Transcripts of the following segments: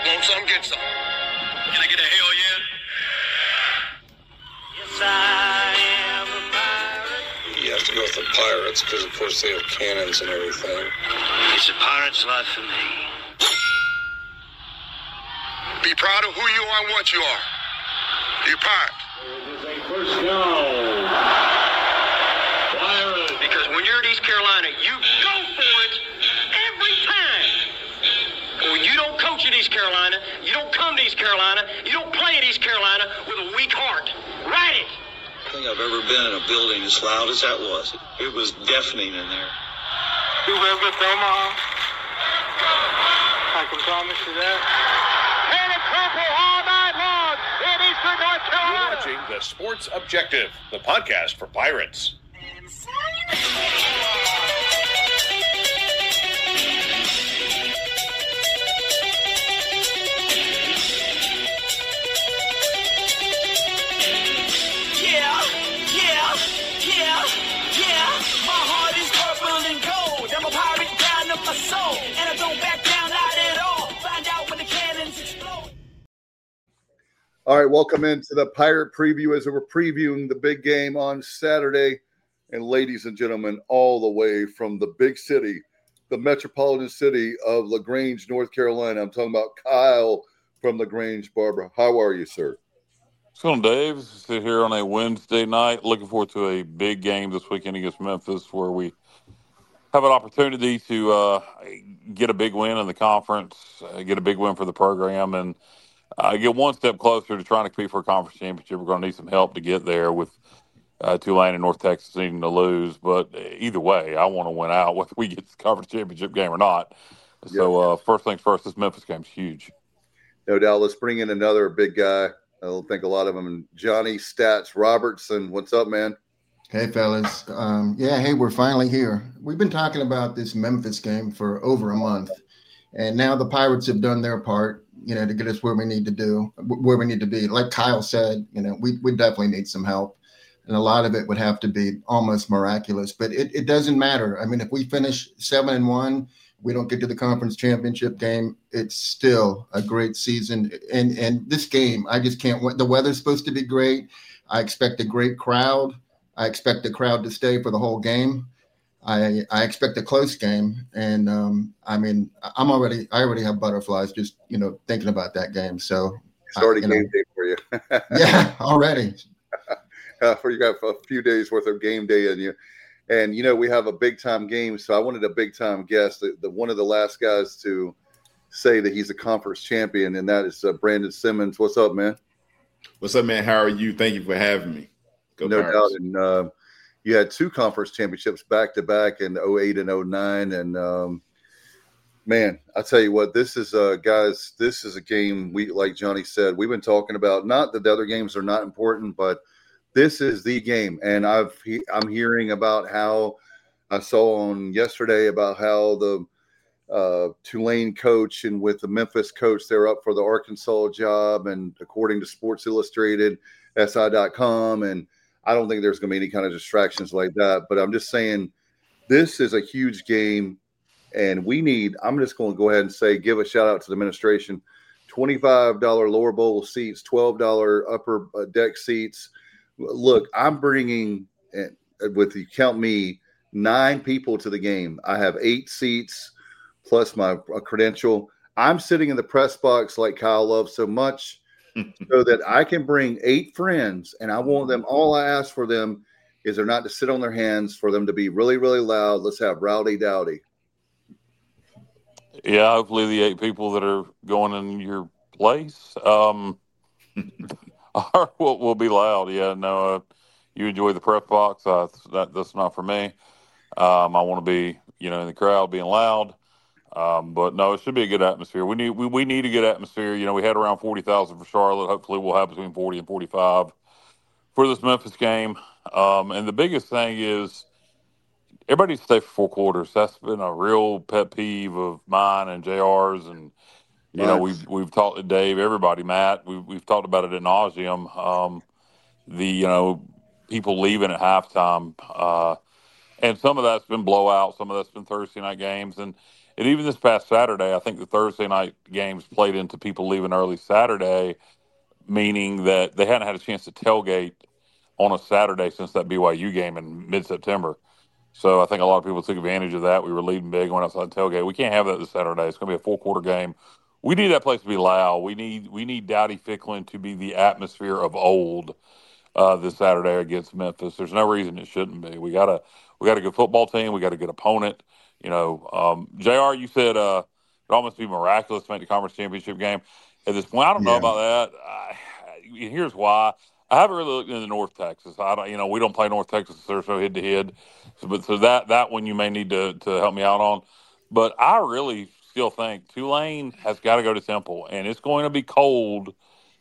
want some, get some. Can I get a hell yeah? Yes, I am a pirate. You have to go with the pirates because, of course, they have cannons and everything. It's a pirate's life for me. Be proud of who you are and what you are. You're a pirate. It is a first down. Pirates. Because when you're at East Carolina, you go for it every time. When you don't coach at East Carolina, you don't come to East Carolina, you don't play at East Carolina with a weak heart. Write it. I think I've ever been in a building as loud as that was. It was deafening in there. You live with Omaha? I can promise you that. And a crumple all night long in Eastern North Carolina. You're watching The Sports Objective, the podcast for Pirates. My heart is purple and gold. I'm a pirate down of my soul, and I don't back down, not at all. Find out when the cannons explode. All right, welcome into the Pirate Preview as we're previewing the big game on Saturday. And ladies and gentlemen, all the way from the big city, the metropolitan city of LaGrange, North Carolina. I'm talking about Kyle from LaGrange. Barbara, how are you, sir? What's going on, Dave? Sit here on a Wednesday night. Looking forward to a big game this weekend against Memphis where we have an opportunity to get a big win in the conference, get a big win for the program, and get one step closer to trying to compete for a conference championship. We're going to need some help to get there with Tulane and North Texas needing to lose. But either way, I want to win out whether we get the conference championship game or not. So first things first, this Memphis game's huge. No doubt. Let's bring in another big guy. I don't think a lot of them. Johnny Stats Robertson. What's up, man? Hey, fellas. Hey, we're finally here. We've been talking about this Memphis game for over a month, and now the Pirates have done their part, to get us where we need to be. Like Kyle said, we definitely need some help, and a lot of it would have to be almost miraculous, but it doesn't matter. I mean, if we finish 7-1, we don't get to the conference championship game, it's still a great season. And this game, I just can't wait. The weather's supposed to be great. I expect a great crowd. I expect the crowd to stay for the whole game. I expect a close game. And I already have butterflies just, thinking about that game. So it's already game day for you. Yeah, already. You got a few days worth of game day in you. And, we have a big-time game, so I wanted a big-time guest, the one of the last guys to say that he's a conference champion, and that is Brandon Simmons. What's up, man? What's up, man? How are you? Thank you for having me. Go No Pirates. doubt. And you had two conference championships back-to-back in 08 and 09. And, man, I tell you what, this is a game, like Johnny said, we've been talking about, not that the other games are not important, but this is the game, and I'm hearing about how I saw on yesterday about how the Tulane coach and with the Memphis coach, they're up for the Arkansas job, and according to Sports Illustrated, SI.com, and I don't think there's going to be any kind of distractions like that. But I'm just saying this is a huge game, and I'm just going to go ahead and say give a shout out to the administration. $25 lower bowl seats, $12 upper deck seats. Look, I'm bringing, with you count me, 9 people to the game. I have 8 seats plus my credential. I'm sitting in the press box like Kyle loves so much so that I can bring 8 friends, and I want them, all I ask for them is they're not to sit on their hands, for them to be really, really loud. Let's have rowdy dowdy. Yeah, hopefully the 8 people that are going in your place will be loud. Yeah, no, you enjoy the prep box. That's not for me. I want to be, in the crowd being loud. But no, it should be a good atmosphere. We need a good atmosphere. We had around 40,000 for Charlotte. Hopefully we'll have between 40 and 45 for this Memphis game. And the biggest thing is everybody stay for 4 quarters. That's been a real pet peeve of mine and JR's, and we've talked to Dave, everybody, Matt. We've talked about it ad nauseum. People leaving at halftime, and some of that's been blowout, some of that's been Thursday night games, and And even this past Saturday, I think the Thursday night games played into people leaving early Saturday, meaning that they hadn't had a chance to tailgate on a Saturday since that BYU game in mid-September. So I think a lot of people took advantage of that. We were leading big, went outside tailgate. We can't have that this Saturday. It's going to be a full-quarter game. We need that place to be loud. We need Dowdy Ficklin to be the atmosphere of old this Saturday against Memphis. There's no reason it shouldn't be. We got a good football team. We got a good opponent. JR, you said it almost be miraculous to make the conference championship game. At this point, I don't know about that. Here's why. I haven't really looked into North Texas. We don't play North Texas. They're so head-to-head. So that one you may need to help me out on. But I really still think Tulane has got to go to Temple, and it's going to be cold.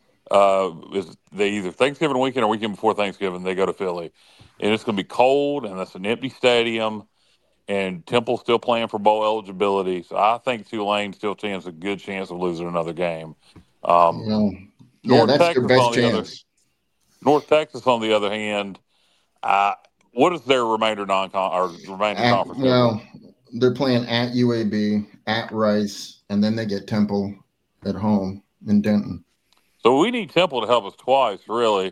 They either Thanksgiving weekend or weekend before Thanksgiving, they go to Philly. And it's going to be cold, and that's an empty stadium, and Temple's still playing for bowl eligibility. So I think Tulane still stands a good chance of losing another game. North that's Texas your best chance. North Texas, on the other hand, what is their remainder conference? Well, they're playing at UAB, at Rice, and then they get Temple at home in Denton. So we need Temple to help us twice, really.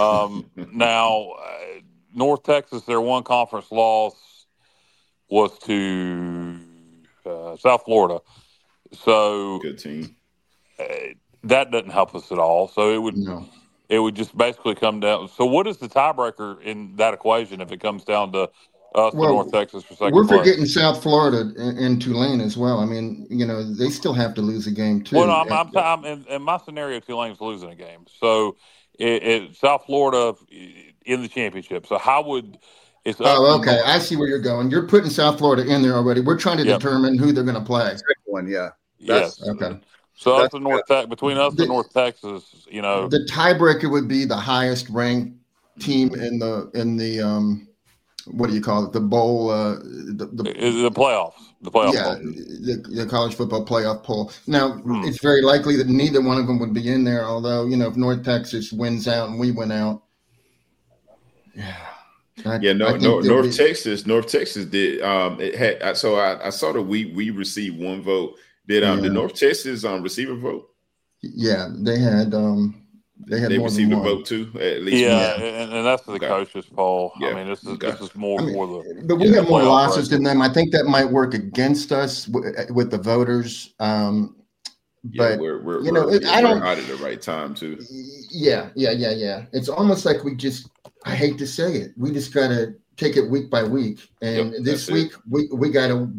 Now, North Texas, their one conference loss was to South Florida. So good team. That doesn't help us at all. So it would just basically come down. So what is the tiebreaker in that equation if it comes down to us to North Texas for second place? We're forgetting South Florida and Tulane as well. I mean, they still have to lose a game too. Well, I'm in my scenario, Tulane's losing a game. So South Florida in the championship. So how would it's? Okay. I see where you're going. You're putting South Florida in there already. We're trying to determine who they're going to play. One, yeah. Yes. Okay. So between us and North Texas, the tiebreaker would be the highest ranked team in the what do you call it? The bowl, the playoffs. The playoff. Yeah, the college football playoff poll. Now it's very likely that neither one of them would be in there. Although if North Texas wins out and we win out, North Texas did. It had so I saw that we received one vote. Did North Texas receive a vote? Yeah, they had they more received than a one. vote too. At least and that's the coaches poll. Yeah. I mean, this is more the. But we have more losses than them. I think that might work against us with the voters. But we're I don't out at the right time too. Yeah. It's almost like I hate to say it, we just gotta take it week by week. And this week we gotta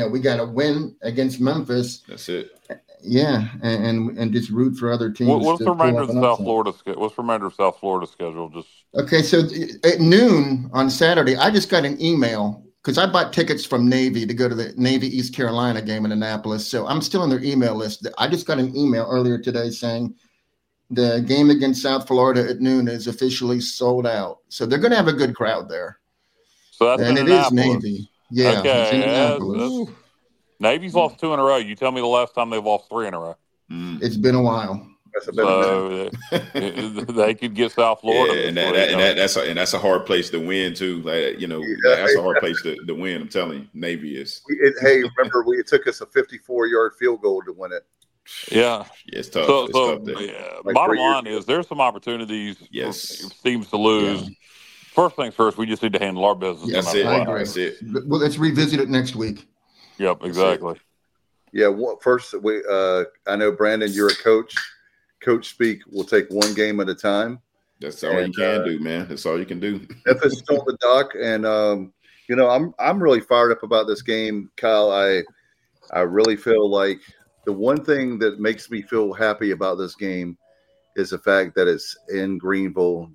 win against Memphis. That's it. Yeah, and just root for other teams. What's the remainder of South Florida? What's the remainder of South Florida schedule? Okay, so at noon on Saturday, I just got an email because I bought tickets from Navy to go to the Navy East Carolina game in Annapolis. So I'm still on their email list. I just got an email earlier today saying the game against South Florida at noon is officially sold out. So they're going to have a good crowd there. So that's it is Navy. Yeah. Okay. Navy's lost 2 in a row. You tell me the last time they've lost 3 in a row. It's been a while. So they could get South Florida. That's a hard place to win too. That's a hard place to win. I'm telling you, Navy is. Remember, it took us a 54-yard field goal to win it. Yeah, it's tough. Bottom line is there's some opportunities. Yes, for teams to lose. Yeah. First things first, we just need to handle our business. That's it. That's it. Well, let's revisit it next week. Yep, exactly. Yeah. First, I know Brandon, you're a coach. Coach speak. We'll take one game at a time. That's all you can do, man. That's all you can do. Memphis is on the dock, and I'm really fired up about this game, Kyle. I really feel like the one thing that makes me feel happy about this game is the fact that it's in Greenville.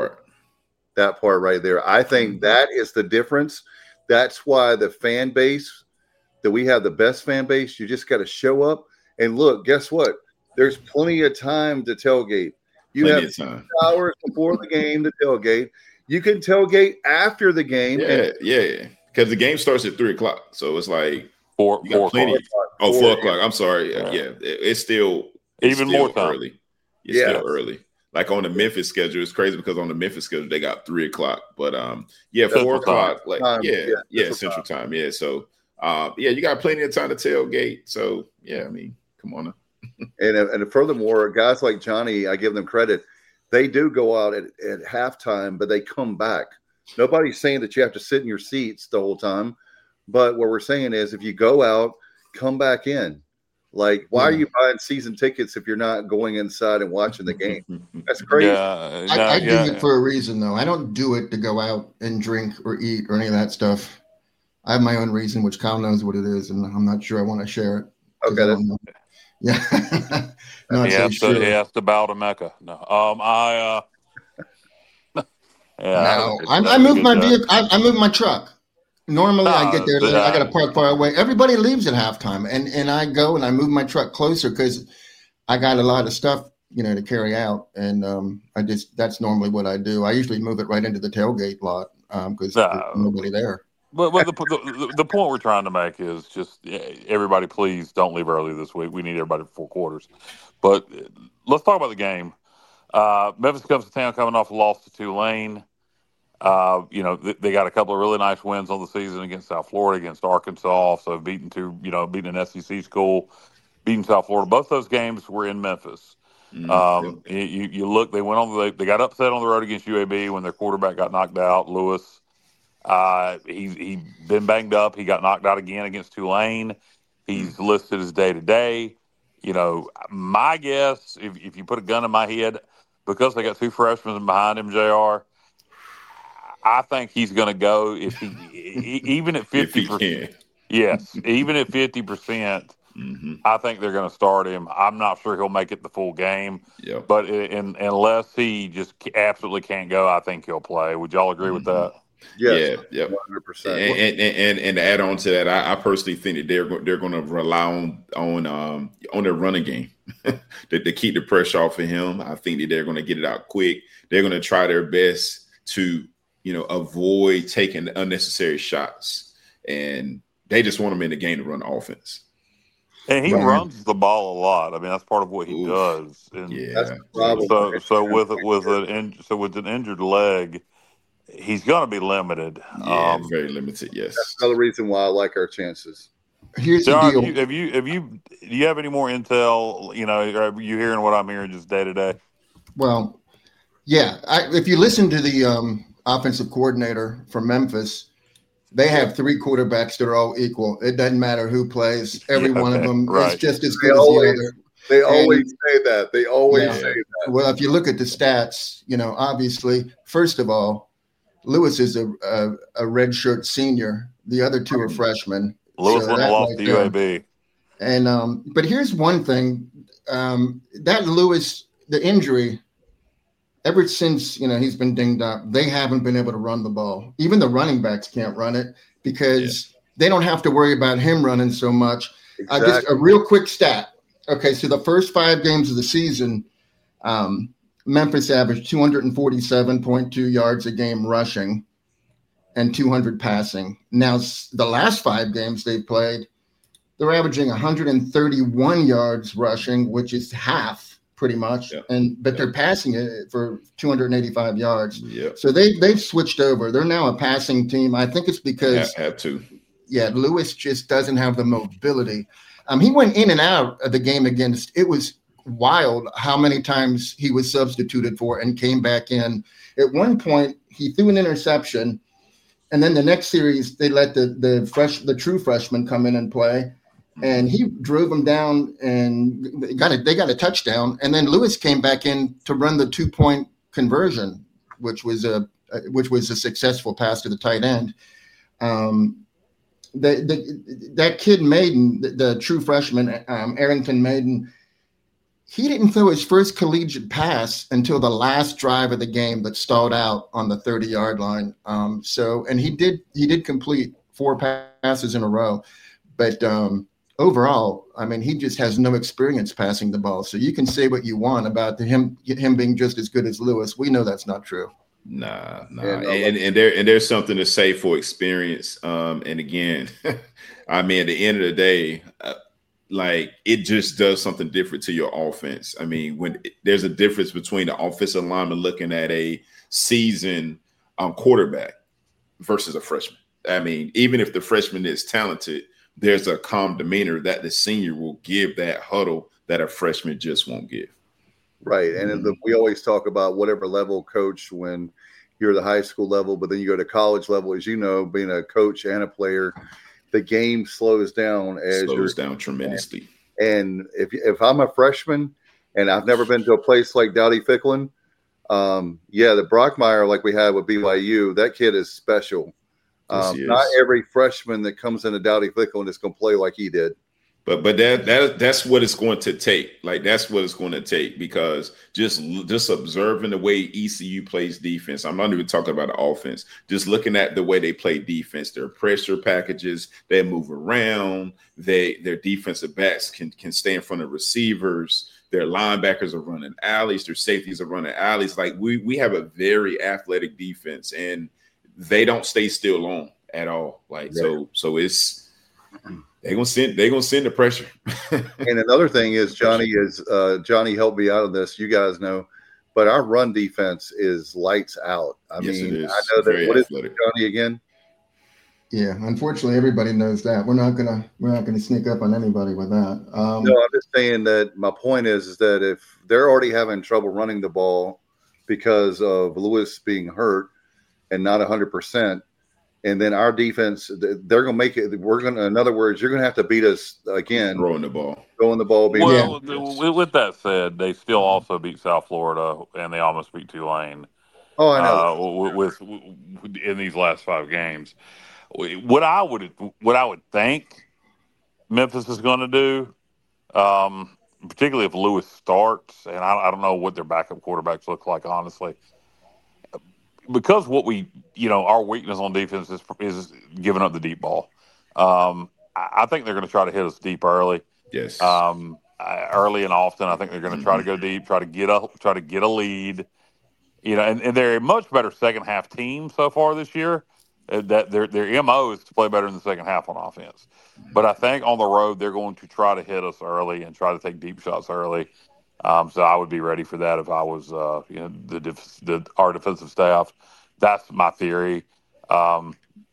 That part right there. I think that is the difference. That's why the fan base. That we have the best fan base. You just got to show up and look. Guess what? There's plenty of time to tailgate. You have 2 hours before the game to tailgate. You can tailgate after the game. Yeah. Because the game starts at 3:00, so it's like 4 o'clock. 4 o'clock. I'm sorry. Yeah. It's still more time. Early. It's still early. Like on the Memphis schedule, it's crazy because on the Memphis schedule they got 3:00. But 4 o'clock. Central time. Yeah. So. You got plenty of time to tailgate. So yeah, I mean, come on now. And furthermore, guys like Johnny, I give them credit. They do go out at halftime, but they come back. Nobody's saying that you have to sit in your seats the whole time. But what we're saying is if you go out, come back in. Like, why are you buying season tickets if you're not going inside and watching the game? That's crazy. Yeah, I do it for a reason, though. I don't do it to go out and drink or eat or any of that stuff. I have my own reason, which Kyle knows what it is, and I'm not sure I want to share it. Okay. Yeah. He has to bow to Mecca. No. I moved my vehicle. I moved my truck. Normally, I get there late. I got to park far away. Everybody leaves at halftime, and I go and I move my truck closer because I got a lot of stuff, to carry out, and that's normally what I do. I usually move it right into the tailgate lot because there's nobody there. But the point we're trying to make is just everybody, please don't leave early this week. We need everybody for 4 quarters. But let's talk about the game. Memphis comes to town coming off a loss to Tulane. They got a couple of really nice wins on the season against South Florida, against Arkansas. So beating an SEC school, beating South Florida. Both those games were in Memphis. You look, they got upset on the road against UAB when their quarterback got knocked out, Lewis. He's been banged up. He got knocked out again against Tulane. He's listed as day-to-day. My guess, if you put a gun in my head, because they got 2 freshmen behind him, JR, I think he's going to go even at 50%. Yes, even at 50%, I think they're going to start him. I'm not sure he'll make it the full game, but unless he just absolutely can't go, I think he'll play. Would y'all agree with that? Yes, yeah, 100%. And to add on to that, I personally think that they're going to rely on their running game to keep the pressure off of him. I think that they're going to get it out quick. They're going to try their best to avoid taking unnecessary shots, and they just want him in the game to run offense. And he runs the ball a lot. I mean, that's part of what he does. And that's the problem. So with an injured leg, he's going to be limited. Very limited. Yes, that's another reason why I like our chances. Here's the deal. Do you have any more intel? Are you hearing what I'm hearing just day to day? Well, yeah. If you listen to the offensive coordinator for Memphis, they have 3 quarterbacks that are all equal. It doesn't matter who plays. Every one of them is just as good as the other. They always say that. They always say that. Well, if you look at the stats, obviously, first of all, Lewis is a redshirt senior. The other 2 are freshmen. Lewis went off the UAB. And but here's one thing: that Lewis, the injury. Ever since he's been dinged up, they haven't been able to run the ball. Even the running backs can't run it because they don't have to worry about him running so much. Exactly. Just a real quick stat. Okay, so the first 5 games of the season, Memphis averaged 247.2 yards a game rushing and 200 passing. Now, the last 5 games they've played, they're averaging 131 yards rushing, which is half. Pretty much, but they're passing it for 285 yards. So they've switched over. They're now a passing team. I think it's because have to. Yeah, Lewis just doesn't have the mobility. He went in and out of the game against. It was wild how many times he was substituted for and came back in. At one point, he threw an interception, and then the next series they let the true freshman come in and play. And he drove them down and they got a touchdown. And then Lewis came back in to run the 2-point conversion, which was a successful pass to the tight end. That kid Maiden, the true freshman, Arrington Maiden, he didn't throw his first collegiate pass until the last drive of the game that stalled out on the 30-yard line. And he did complete 4 passes in a row, but overall, I mean, he just has no experience passing the ball. So you can say what you want about him being just as good as Lewis. We know that's not true. Nah. And there's something to say for experience. And again, I mean, at the end of the day, it just does something different to your offense. I mean, when there's a difference between the offensive lineman looking at a seasoned quarterback versus a freshman. I mean, even if the freshman is talented, there's a calm demeanor that the senior will give that huddle that a freshman just won't give. Right. And we always talk about whatever level coach when you're the high school level, but then you go to college level, as you know, being a coach and a player, the game slows down tremendously. And if I'm a freshman and I've never been to a place like Dowdy-Ficklin, the Brockmeyer like we had with BYU, that kid is special. Not every freshman that comes into Dowdy-Ficklin is going to play like he did. But that's what it's going to take. Like, that's what it's going to take, because just observing the way ECU plays defense. I'm not even talking about the offense. Just looking at the way they play defense, their pressure packages, they move around. Their defensive backs can stay in front of receivers. Their linebackers are running alleys. Their safeties are running alleys. Like, we have a very athletic defense, and they don't stay still long at all. Like, so it's. They're gonna send the pressure. And another thing is Johnny helped me out on this. You guys know, but our run defense is lights out. I mean, I know that. What athletic. Is Johnny again? Yeah, unfortunately, everybody knows that. We're not gonna sneak up on anybody with that. No, I'm just saying that my point is that if they're already having trouble running the ball because of Lewis being hurt and not 100%. And then our defense, they're going to make it. In other words, you're going to have to beat us again. Throwing the ball. With that said, they still also beat South Florida, and they almost beat Tulane. Oh, I know. In these last 5 games, what I would think Memphis is going to do, particularly if Lewis starts, and I don't know what their backup quarterbacks look like, honestly. Because our weakness on defense is giving up the deep ball. I think they're going to try to hit us deep early. Yes. Early and often. I think they're going to try to go deep, try to get a lead. And they're a much better second half team so far this year. That their MO is to play better in the second half on offense. But I think on the road they're going to try to hit us early and try to take deep shots early. So I would be ready for that if I was, our defensive staff. That's my theory. I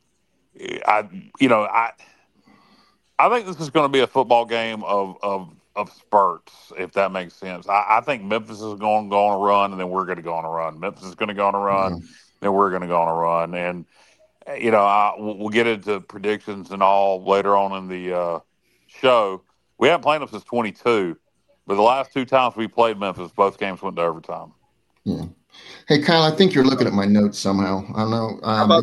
think this is going to be a football game of spurts, if that makes sense. I think Memphis is going to go on a run, and then we're going to go on a run. Memphis is going to go on a run, then we're going to go on a run. And, we'll get into predictions and all later on in the show. We haven't played them since 22. But the last 2 times we played Memphis, both games went to overtime. Yeah. Hey, Kyle, I think you're looking at my notes somehow. I don't know. How about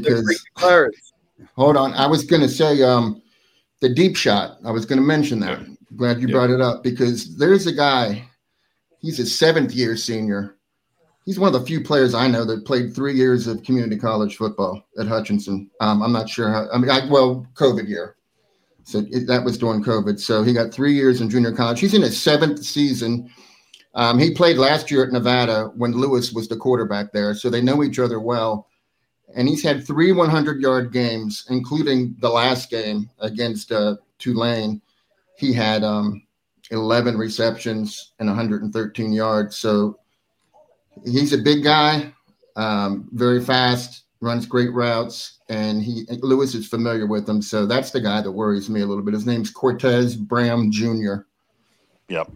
hold on. I was going to say the deep shot. I was going to mention that. Glad you brought it up, because there's a guy. He's a 7th-year senior. He's one of the few players I know that played 3 years of community college football at Hutchinson. I'm not sure how. COVID year. So that was during COVID. So he got 3 years in junior college. He's in his 7th season. He played last year at Nevada when Lewis was the quarterback there. So they know each other well. And he's had 3 100-yard games, including the last game against Tulane. He had 11 receptions and 113 yards. So he's a big guy, very fast, runs great routes. And Lewis is familiar with him, so that's the guy that worries me a little bit. His name's Cortez Bram Jr. Yep.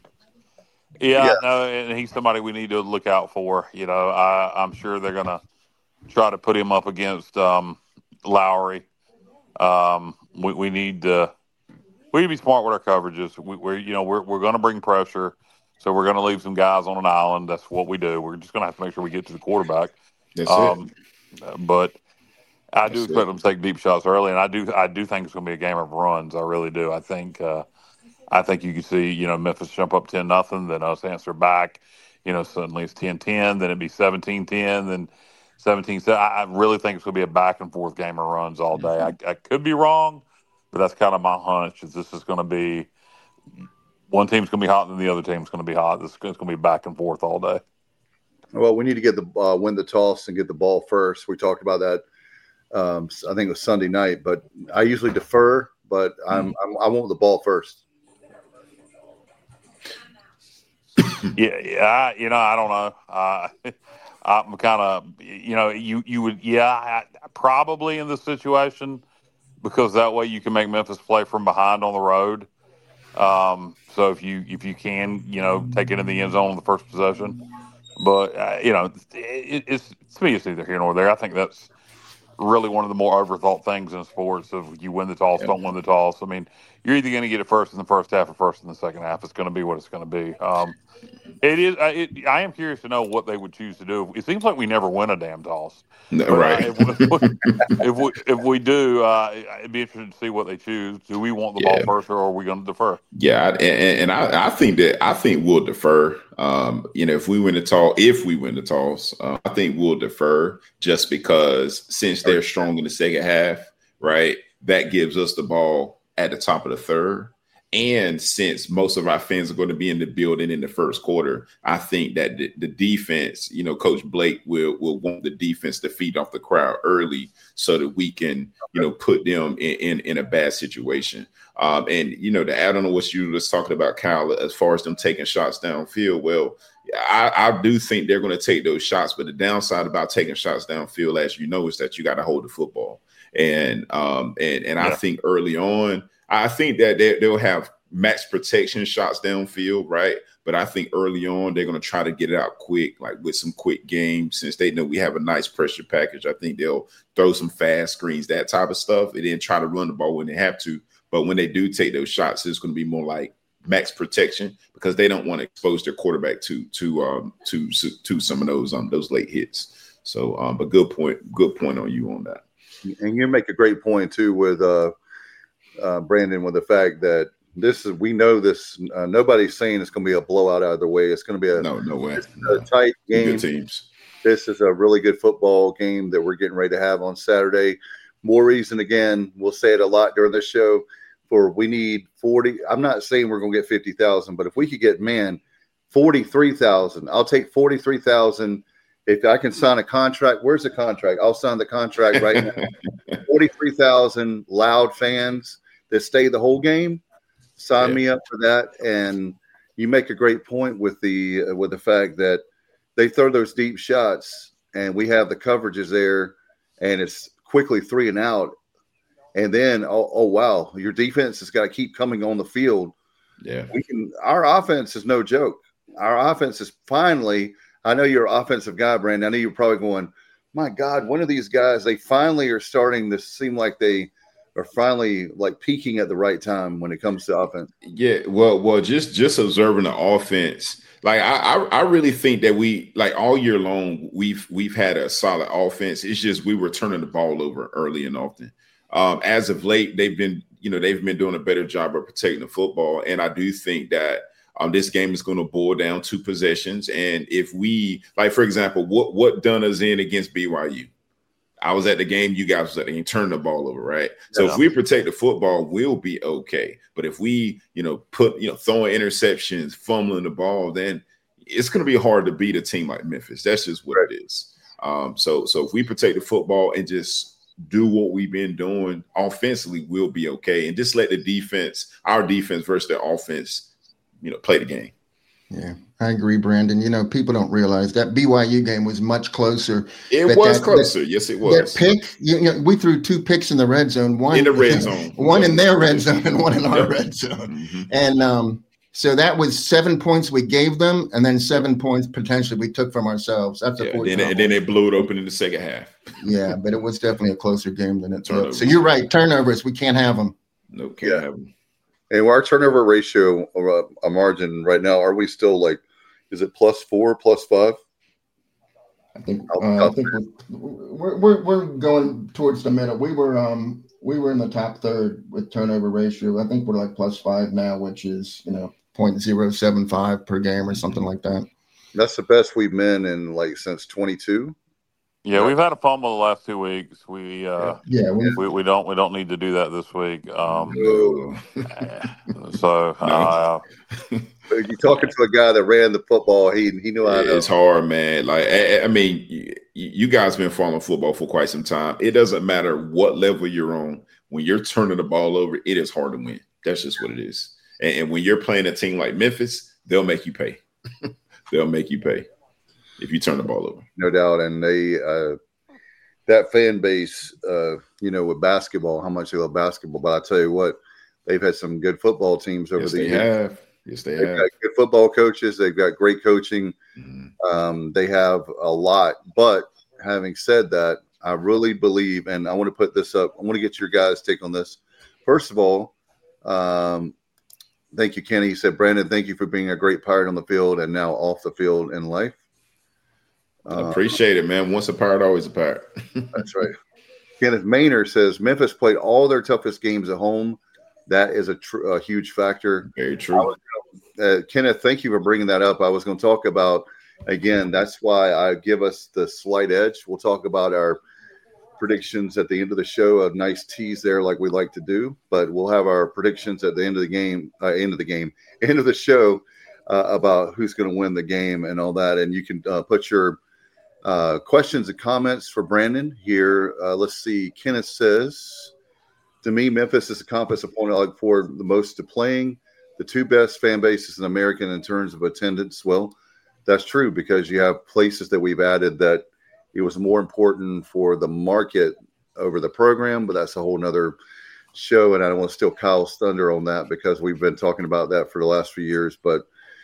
Yeah, no, and he's somebody we need to look out for. I'm sure they're going to try to put him up against Lowry. We need to be smart with our coverages. We're going to bring pressure, so we're going to leave some guys on an island. That's what we do. We're just going to have to make sure we get to the quarterback. That's it. But I do expect them to take deep shots early, and I do think it's going to be a game of runs. I really do. I think you can see Memphis jump up 10-0, then us answer back. Suddenly it's 10-10, then it'd be 17-10, then 17-7. I really think it's going to be a back and forth game of runs all day. I could be wrong, but that's kind of my hunch. This is going to be one team's going to be hot, and the other team's going to be hot. It's going to be back and forth all day. Well, we need to get win the toss and get the ball first. We talked about that. I think it was Sunday night, but I usually defer, but I want the ball first. Yeah, I don't know. I'm kind of, you would, probably in this situation, because that way you can make Memphis play from behind on the road. So if you can, take it in the end zone on the first possession. But, it's to me, it's neither here nor there. I think that's really one of the more overthought things in sports of you win the toss, don't win the toss. I mean, you're either going to get it first in the first half or first in the second half. It's going to be what it's going to be. It is. I am curious to know what they would choose to do. It seems like we never win a damn toss. No, But, right. if we do, it'd be interesting to see what they choose. Do we want the ball first, or are we going to defer? Yeah, and I think we'll defer. If we win the toss, I think we'll defer just because since they're strong in the second half, right? That gives us the ball at the top of the third. And since most of our fans are going to be in the building in the first quarter, I think that the defense, Coach Blake will want the defense to feed off the crowd early so that we can, put them in a bad situation. And to add on to what you were just talking about, Kyle, as far as them taking shots downfield, well, I do think they're going to take those shots. But the downside about taking shots downfield, as you know, is that you got to hold the football. And I think early on, I think that they'll have max protection shots downfield, right? But I think early on they're going to try to get it out quick, like with some quick games. Since they know we have a nice pressure package, I think they'll throw some fast screens, that type of stuff, and then try to run the ball when they have to. But when they do take those shots, it's going to be more like max protection because they don't want to expose their quarterback to some of those late hits. So, but good point on you on that. And you make a great point too with Brandon, with the fact that we know this. Nobody's saying it's going to be a blowout either way. It's going to be no way. A tight game. Good teams. This is a really good football game that we're getting ready to have on Saturday. More reason, again, we'll say it a lot during this show, for we need 40. I'm not saying we're going to get 50,000, but if we could get 43,000, I'll take 43,000. If I can sign a contract, where's the contract? I'll sign the contract right now. 43,000 loud fans that stay the whole game. Sign me up for that. And you make a great point with the fact that they throw those deep shots and we have the coverages there and it's quickly 3 and out. And then, oh wow, your defense has got to keep coming on the field. Yeah. Our offense is no joke. Our offense is finally, I know you're an offensive guy, Brandon. I know you're probably going, my God, one of these guys, they finally are starting to seem like they are finally like peaking at the right time when it comes to offense. Yeah, well, just observing the offense, like I really think that we, like, all year long we've had a solid offense. It's just we were turning the ball over early and often. As of late, they've been doing a better job of protecting the football, and I do think that this game is going to boil down to possessions. And if we, like, for example, what done us in against BYU? I was at the game. You guys was at the game, turning the ball over, right? So if we protect the football, we'll be okay. But if we, throwing interceptions, fumbling the ball, then it's going to be hard to beat a team like Memphis. That's just what it is. So if we protect the football and just do what we've been doing offensively, we'll be okay. And just let our defense versus their offense, play the game. Yeah, I agree, Brandon. People don't realize that BYU game was much closer. It was closer. Yes, it was. That pick, we threw 2 picks in the red zone. One in the red zone. One in their red zone and one in our red zone. Mm-hmm. And so that was 7 points we gave them, and then 7 points potentially we took from ourselves. That's a point. And then they blew it open in the second half. Yeah, but it was definitely a closer game than it looked. So you're right. Turnovers, we can't have them. No, can't have them. And our turnover ratio, a margin right now, are we still like, is it +4, +5? I think we're going towards the middle. We were in the top third with turnover ratio. I think we're like +5 now, which is 0.075 per game or something like that. That's the best we've been in since 22. Yeah, we've had a fumble the last 2 weeks. We don't need to do that this week. You're talking to a guy that ran the football. He knew how to. It's hard, man. Like, I mean, you guys been following football for quite some time. It doesn't matter what level you're on. When you're turning the ball over, it is hard to win. That's just what it is. And when you're playing a team like Memphis, they'll make you pay. They'll make you pay if you turn the ball over. No doubt. And that fan base, with basketball, how much they love basketball. But I tell you what, they've had some good football teams over the years. Yes, they They've have. got good football coaches. They've got great coaching. Mhm. They have a lot. But having said that, I really believe, and I want to put this up. I want to get your guys' take on this. First of all, thank you, Kenny. He said, Brandon, thank you for being a great Pirate on the field and now off the field in life. I appreciate it, man. Once a Pirate, always a Pirate. That's right. Kenneth Maynard says Memphis played all their toughest games at home. That is a huge factor. Very true. Kenneth, thank you for bringing that up. I was going to talk about, again, that's why I give us the slight edge. We'll talk about our predictions at the end of the show, a nice tease there like we like to do, but we'll have our predictions at the end of the show about who's going to win the game and all that. And you can put your questions and comments for Brandon here. Let's see. Kenneth says, to me, Memphis is the conference opponent I look forward the most to playing. The two best fan bases in America in terms of attendance. Well, that's true because you have places that we've added that it was more important for the market over the program, but that's a whole nother show. And I don't want to steal Kyle's thunder on that because we've been talking about that for the last few years. But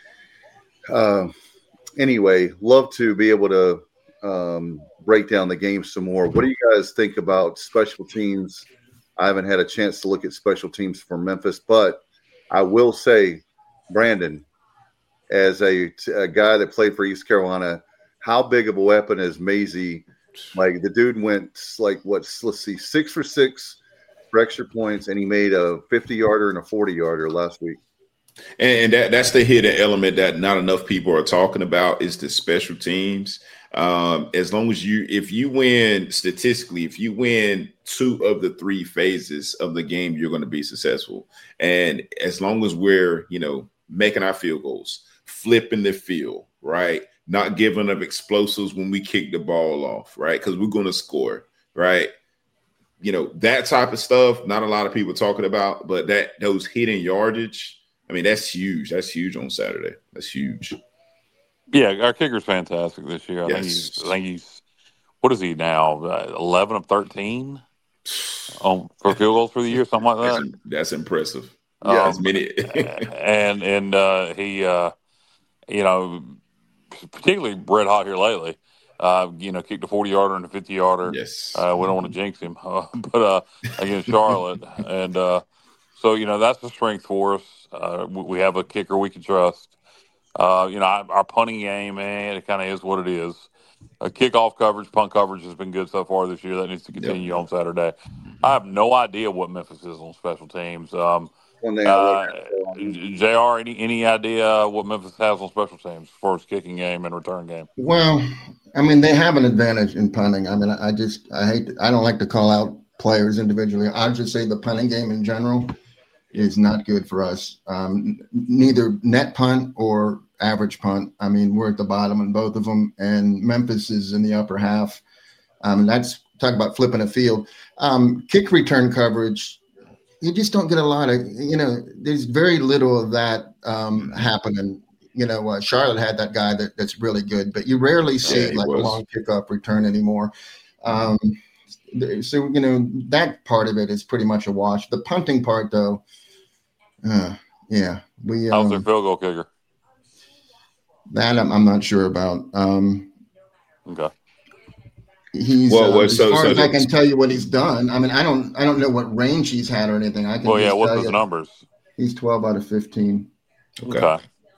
anyway, love to be able to break down the game some more. What do you guys think about special teams? I haven't had a chance to look at special teams for Memphis, but I will say, Brandon, as a guy that played for East Carolina, how big of a weapon is Mazey? Like the dude went let's see, 6 for 6 for extra points, and he made a 50-yarder and a 40-yarder last week. And that's the hidden element that not enough people are talking about is the special teams. As long as if you win 2 of the 3 phases of the game, you're going to be successful. And as long as we're, making our field goals, flipping the field, right? Not giving up explosives when we kick the ball off, right? Because we're going to score, right? That type of stuff, not a lot of people talking about, but those hidden yardage, I mean, that's huge. That's huge on Saturday. That's huge. Yeah, our kicker's fantastic this year. I think he's what is he now? 11 of 13 for field goals for the year, something like that. That's impressive. Yeah, as many. and he, particularly red hot here lately. Kicked a 40-yarder and a 50-yarder. Yes. We don't want to jinx him, but against Charlotte, and so that's the strength for us. We have a kicker we can trust. Our punting game, man, it kind of is what it is. Kickoff coverage, punt coverage has been good so far this year. That needs to continue on Saturday. I have no idea what Memphis is on special teams. JR, any idea what Memphis has on special teams for its kicking game and return game? Well, I mean, they have an advantage in punting. I mean, I don't like to call out players individually. I just say the punting game in general is not good for us. Neither net punt or average punt. I mean, we're at the bottom in both of them, and Memphis is in the upper half. That's talk about flipping a field. Kick return coverage, you just don't get a lot of, there's very little of that happening. Charlotte had that guy that's really good, but you rarely see a long kickoff return anymore. So, that part of it is pretty much a wash. The punting part, though, how's their field goal kicker? That I'm not sure about. Okay. He's as far as I can tell you what he's done. I mean, I don't know what range he's had or anything. I can. Well, yeah. What's his numbers? He's 12 out of 15. Okay.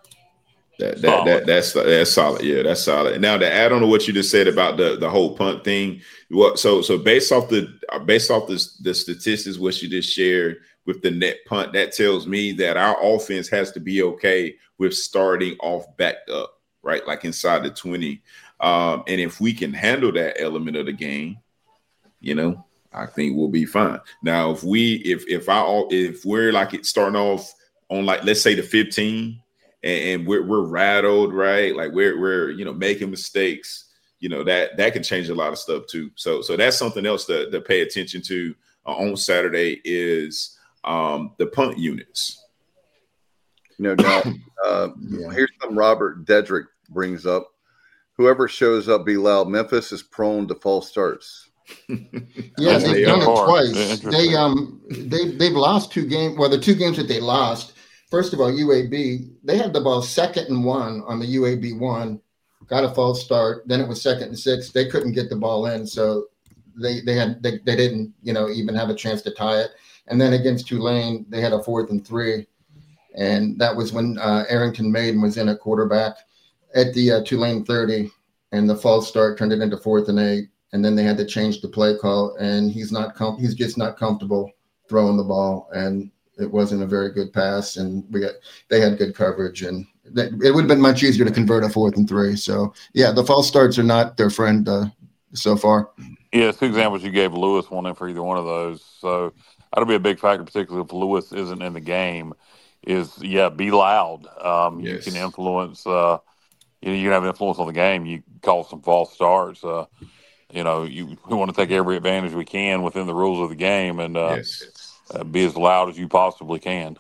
That's solid. Yeah, that's solid. Now to add on to what you just said about the whole punt thing, so based off the statistics what you just shared with the net punt, that tells me that our offense has to be okay with starting off backed up, right, like inside the 20. And if we can handle that element of the game, I think we'll be fine. Now, if we're like it starting off on like let's say the 15. And we're rattled, right? Like we're making mistakes. That can change a lot of stuff too. So that's something else to pay attention to on Saturday is the punt units. No doubt. Here's something Robert Dedrick brings up. Whoever shows up, be loud. Memphis is prone to false starts. Yeah, they've done it Far. twice. They've lost 2 games. Well, the 2 games that they lost, first of all, UAB, they had the ball 2nd and 1 on the UAB 1, got a false start. Then it was 2nd and 6. They couldn't get the ball in, so they didn't even have a chance to tie it. And then against Tulane, they had a 4th and 3, and that was when Arrington Maiden was in at quarterback at the Tulane 30, and the false start turned it into 4th and 8. And then they had to change the play call, and he's just not comfortable throwing the ball, and it wasn't a very good pass. And they had good coverage, and it would have been much easier to convert a 4th and 3. So yeah, the false starts are not their friend so far. Yeah, 2 examples you gave. Lewis won in for either one of those, so that'll be a big factor, particularly if Lewis isn't in the game. Be loud. You can influence. You can have influence on the game. You call some false starts. We want to take every advantage we can within the rules of the game and be as loud as you possibly can.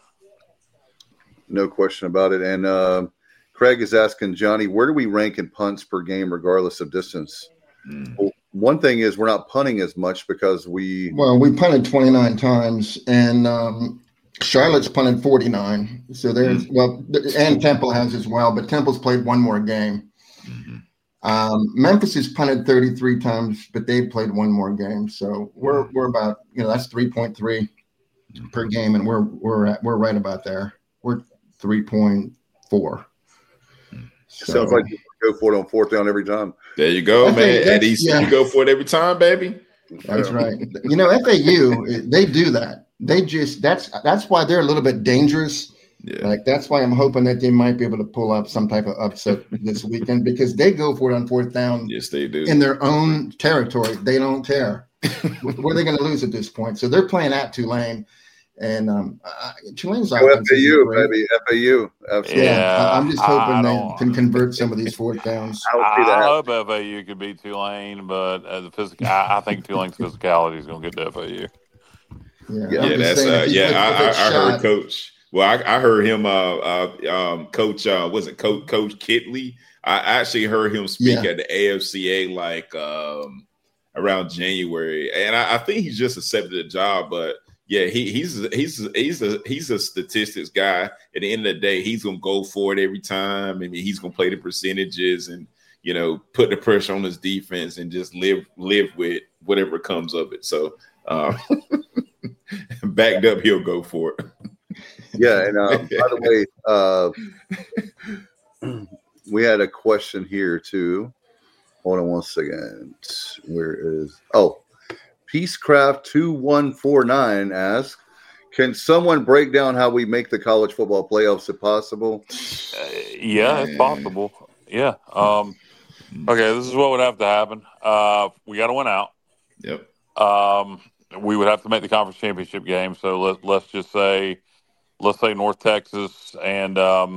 No question about it. And Craig is asking Johnny, where do we rank in punts per game, regardless of distance? Well, one thing is we're not punting as much because we punted 29 times, and Charlotte's punted 49. So there's and Temple has as well, but Temple's played 1 more game. Memphis has punted 33 times, but they've played 1 more game. So we're about, that's 3.3 per game, and we're right about there. We're 3.4. Sounds like you go for it on 4th down every time. There you go, man. At East, you go for it every time, baby. That's right. FAU, they do that. They just that's why they're a little bit dangerous. Yeah. Like that's why I'm hoping that they might be able to pull up some type of upset this weekend, because they go for it on 4th down. Yes, they do. In their own territory. They don't care. Where are they going to lose at this point? So they're playing at Tulane. And Tulane's offense FAU, baby. FAU. Absolutely. Yeah, I'm just hoping they can convert some of these 4th downs. I hope FAU could beat Tulane, but I think Tulane's physicality is going to get to FAU. I heard Coach. Well, I heard him, Coach. Was it Coach Kitley? I actually heard him speak at the AFCA around January, and I think he's just accepted the job. But yeah, he's a statistics guy. At the end of the day, he's gonna go for it every time. I mean, he's gonna play the percentages and put the pressure on his defense and just live with whatever comes of it. So backed up, he'll go for it. Yeah, and by the way, we had a question here too. Hold on 1 second. Where is Peacecraft 2149 asks, can someone break down how we make the college football playoffs if possible? It's possible. Yeah. Okay, this is what would have to happen. We got to win out. Yep. We would have to make the conference championship game. So let's just say North Texas and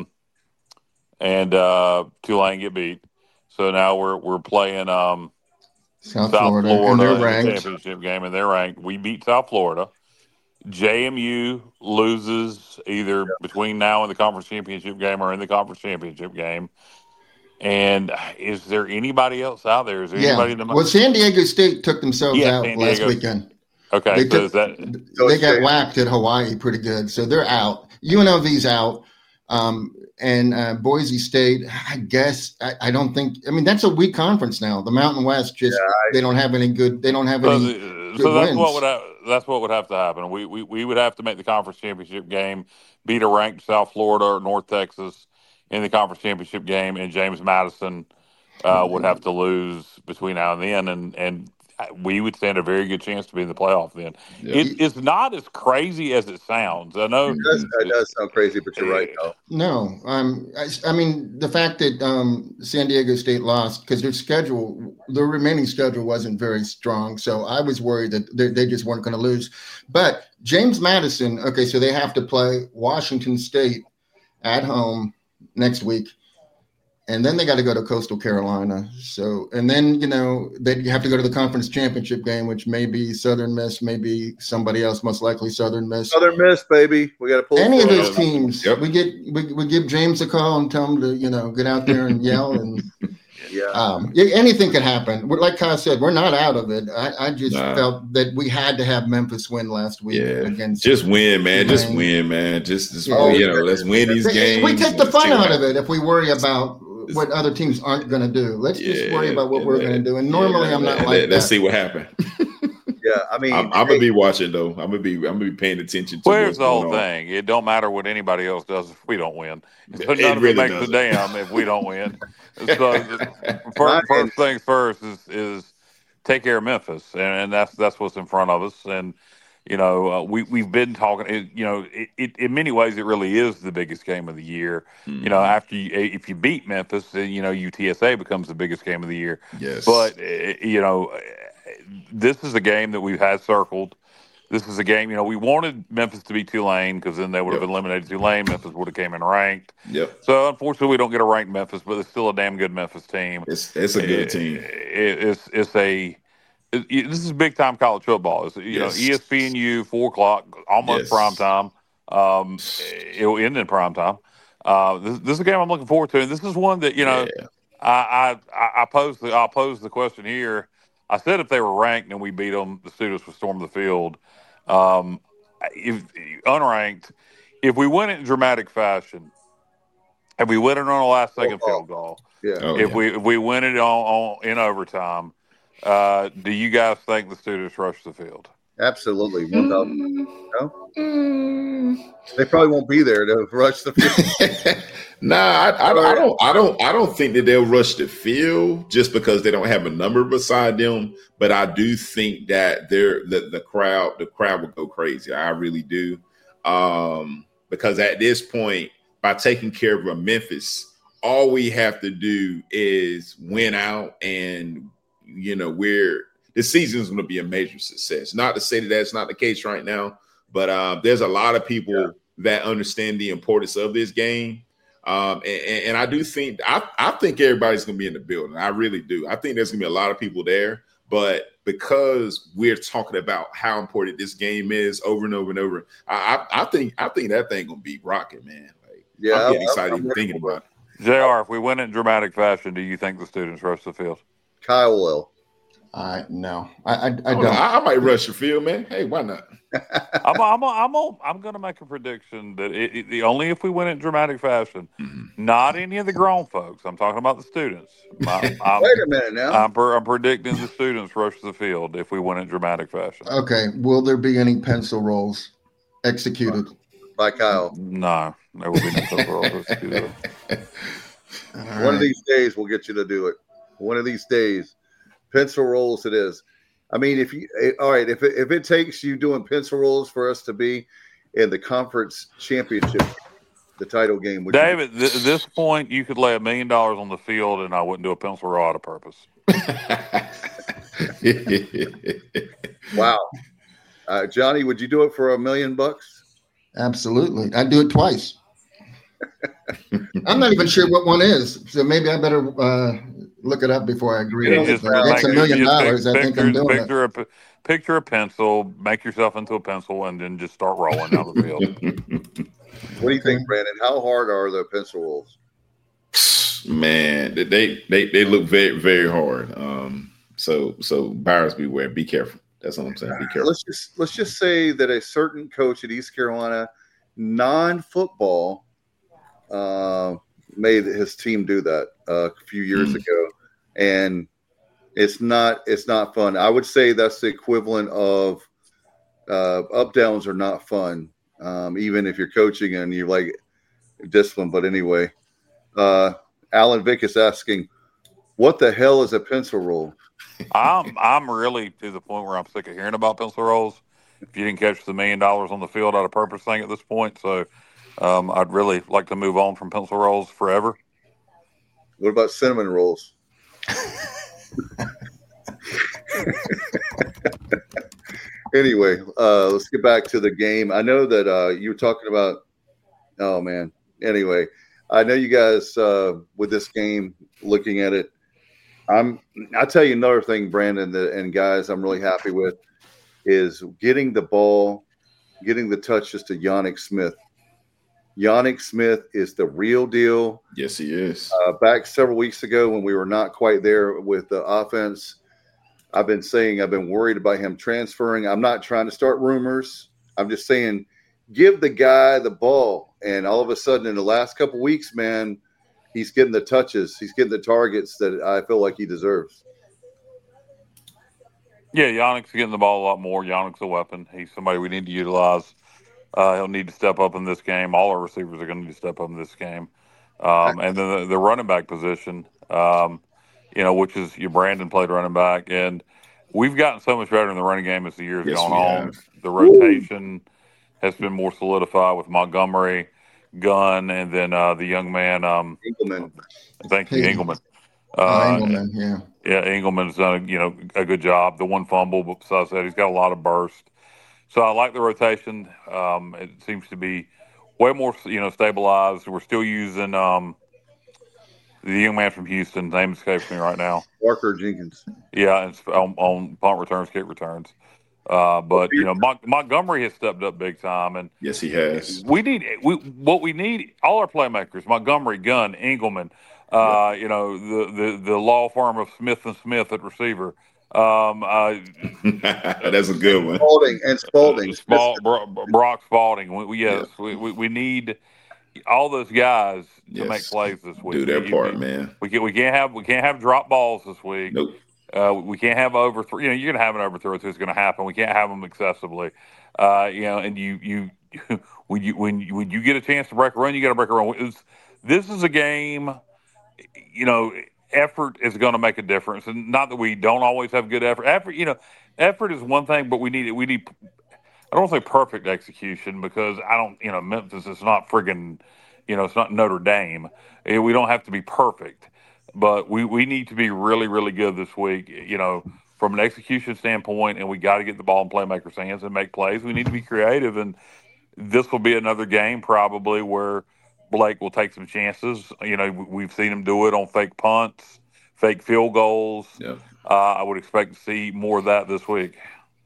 Tulane get beat. So now we're playing South Florida in the championship game, and they're ranked. We beat South Florida. JMU loses either between now and the conference championship game or in the conference championship game. And is there anybody else out there? Is there anybody in the Well, San Diego State took themselves out last weekend. Okay, they got whacked at Hawaii pretty good, so they're out. UNLV's out, and Boise State. I guess I don't think. I mean, that's a weak conference now. The Mountain West they don't have any good. They don't have any. So that's what would have to happen. We would have to make the conference championship game, beat a ranked South Florida or North Texas in the conference championship game, and James Madison would have to lose between now and then, and we would stand a very good chance to be in the playoff then. Yeah. It's not as crazy as it sounds. I know it does sound crazy, but you're right. No, I mean the fact that San Diego State lost because their remaining schedule wasn't very strong. So I was worried that they just weren't going to lose. But James Madison, okay, so they have to play Washington State at home next week. And then they got to go to Coastal Carolina. So, and then, they have to go to the conference championship game, which may be Southern Miss, maybe somebody else, most likely Southern Miss. Southern Miss, baby. We got to pull any of those teams. Yep. We give James a call and tell him to, get out there and yell. And Anything could happen. Like Kyle said, we're not out of it. I just felt that we had to have Memphis win last week against. Just win, man. Just win, man. Just let's win these games. We take the fun out of it if we worry about what other teams aren't going to do. Let's just worry about what we're going to do. And normally I'm not like that. Let's see what happens. Yeah, I mean, I'm gonna be watching though. I'm gonna be paying attention to. Well, here's the whole thing. It don't matter what anybody else does if we don't win. So none of it makes a damn if we don't win. So first things first is take care of Memphis, and that's what's in front of us. And we've been talking. It in many ways it really is the biggest game of the year. Mm-hmm. After if you beat Memphis, then UTSA becomes the biggest game of the year. Yes, but this is a game that we've had circled. This is a game, we wanted Memphis to be Tulane because then they would have eliminated Tulane. Memphis would have came in ranked. Yep. So unfortunately, we don't get a ranked Memphis, but it's still a damn good Memphis team. It's a good team. This is big time college football. It's, ESPNU 4:00, almost prime time. It will end in prime time. This is a game I'm looking forward to, and this is one that I'll pose the question here. I said if they were ranked and we beat them, the students would storm the field. If unranked, if we win it in dramatic fashion, and we win it on a last-second field goal, if we win it in overtime, do you guys think the students rush the field? Absolutely, 1,000. No? They probably won't be there to rush the field. I don't think that they'll rush the field just because they don't have a number beside them. But I do think that the crowd will go crazy. I really do, because at this point, by taking care of Memphis, all we have to do is win out, and the season is going to be a major success. Not to say that that's not the case right now, but there's a lot of people that understand the importance of this game. And I do think I think everybody's going to be in the building. I really do. I think there's going to be a lot of people there. But because we're talking about how important this game is over and over and over, I think that thing going to be rocking, man. I'm getting excited even thinking about it. JR, if we win it in dramatic fashion, do you think the students rush the field? Kyle will. No, I don't. I might rush the field, man. Hey, why not? I'm going to make a prediction that only if we win it in dramatic fashion, not any of the grown folks. I'm talking about the students. Wait a minute now. I'm predicting the students rush the field if we win it in dramatic fashion. Okay. Will there be any pencil rolls executed by Kyle? No, there will be no pencil rolls executed. One of these days we'll get you to do it. One of these days. Pencil rolls it is. I mean, if it takes you doing pencil rolls for us to be in the conference championship, the title game. David, at this point, you could lay $1 million on the field, and I wouldn't do a pencil roll out of purpose. Wow, Johnny, would you do it for $1 million? Absolutely, I'd do it twice. I'm not even sure what one is, so maybe I better look it up before I agree. It's $1 million. I think I'm doing it. Picture a pencil, make yourself into a pencil, and then just start rolling down the field. What do you think, Brandon? How hard are the pencil rolls? Man, they look very, very hard. So buyers beware. Be careful. That's all I'm saying. Be careful. Let's just say that a certain coach at East Carolina, non-football, made his team do that a few years ago, and it's not fun. I would say that's the equivalent of up downs are not fun, even if you're coaching and you like discipline. But anyway, Alan Vick is asking, what the hell is a pencil roll? I'm really to the point where I'm sick of hearing about pencil rolls. If you didn't catch the $1 million on the field out of purpose thing at this point, so I'd really like to move on from pencil rolls forever. What about cinnamon rolls? Anyway, let's get back to the game. I know that you were talking about – oh, man. Anyway, I know you guys with this game, looking at it, I'll tell you another thing, Brandon, and guys I'm really happy with is getting the ball, getting the touches to Yannick Smith. Yannick Smith is the real deal. Yes, he is. Back several weeks ago when we were not quite there with the offense, I've been saying I've been worried about him transferring. I'm not trying to start rumors. I'm just saying give the guy the ball. And all of a sudden in the last couple weeks, man, he's getting the touches. He's getting the targets that I feel like he deserves. Yeah, Yannick's getting the ball a lot more. Yannick's a weapon. He's somebody we need to utilize. He'll need to step up in this game. All our receivers are going to need to step up in this game. And then the running back position, which is Brandon played running back. And we've gotten so much better in the running game as the years gone on. The rotation has been more solidified with Montgomery, Gunn, and then the young man. Engelman. Thank you, Engelman. Engelman, yeah. Yeah, Engelman's done a good job. The one fumble, but besides that, he's got a lot of burst. So I like the rotation. It seems to be way more, stabilized. We're still using the young man from Houston. Name escapes me right now. Walker Jenkins. Yeah, it's on punt returns, kick returns. But Montgomery has stepped up big time, and yes, he has. We need all our playmakers: Montgomery, Gunn, Engelman. The law firm of Smith and Smith at receiver. That's a good one. Spalding. Brock Spalding. We need all those guys to make plays this week. Do their part, man. We can't have drop balls this week. Nope. We can't have overthrow. You're gonna have an overthrow. It's going to happen. We can't have them excessively. And you when you get a chance to break a run, you got to break a run. This is a game. Effort is going to make a difference, and not that we don't always have good effort. Effort is one thing, but we need. I don't say perfect execution because I don't. Memphis is not friggin'. It's not Notre Dame. We don't have to be perfect, but we need to be really, really good this week. From an execution standpoint, and we got to get the ball in playmakers' hands and make plays. We need to be creative, and this will be another game probably where Blake will take some chances. We've seen him do it on fake punts, fake field goals. Yeah. I would expect to see more of that this week.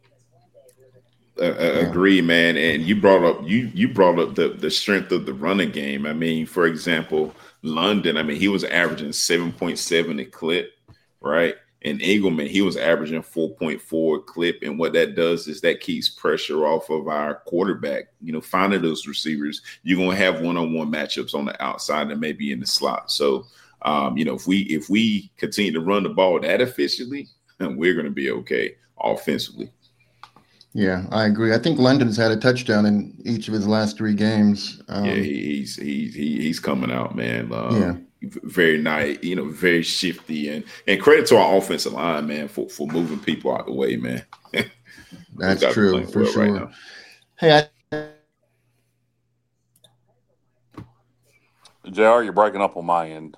Agree, man. And you brought up the strength of the running game. I mean, for example, London. He was averaging 7.7 a clip, right? And Engelman, he was averaging 4.4 clip. And what that does is that keeps pressure off of our quarterback. Finding those receivers, you're going to have one-on-one matchups on the outside and maybe in the slot. So, if we continue to run the ball that efficiently, then we're going to be okay offensively. Yeah, I agree. I think London's had a touchdown in each of his last 3 games. He's coming out, man. Yeah. Very nice, very shifty, and credit to our offensive line, man, for moving people out the way, man. That's true for sure. Right, hey, JR, you're breaking up on my end.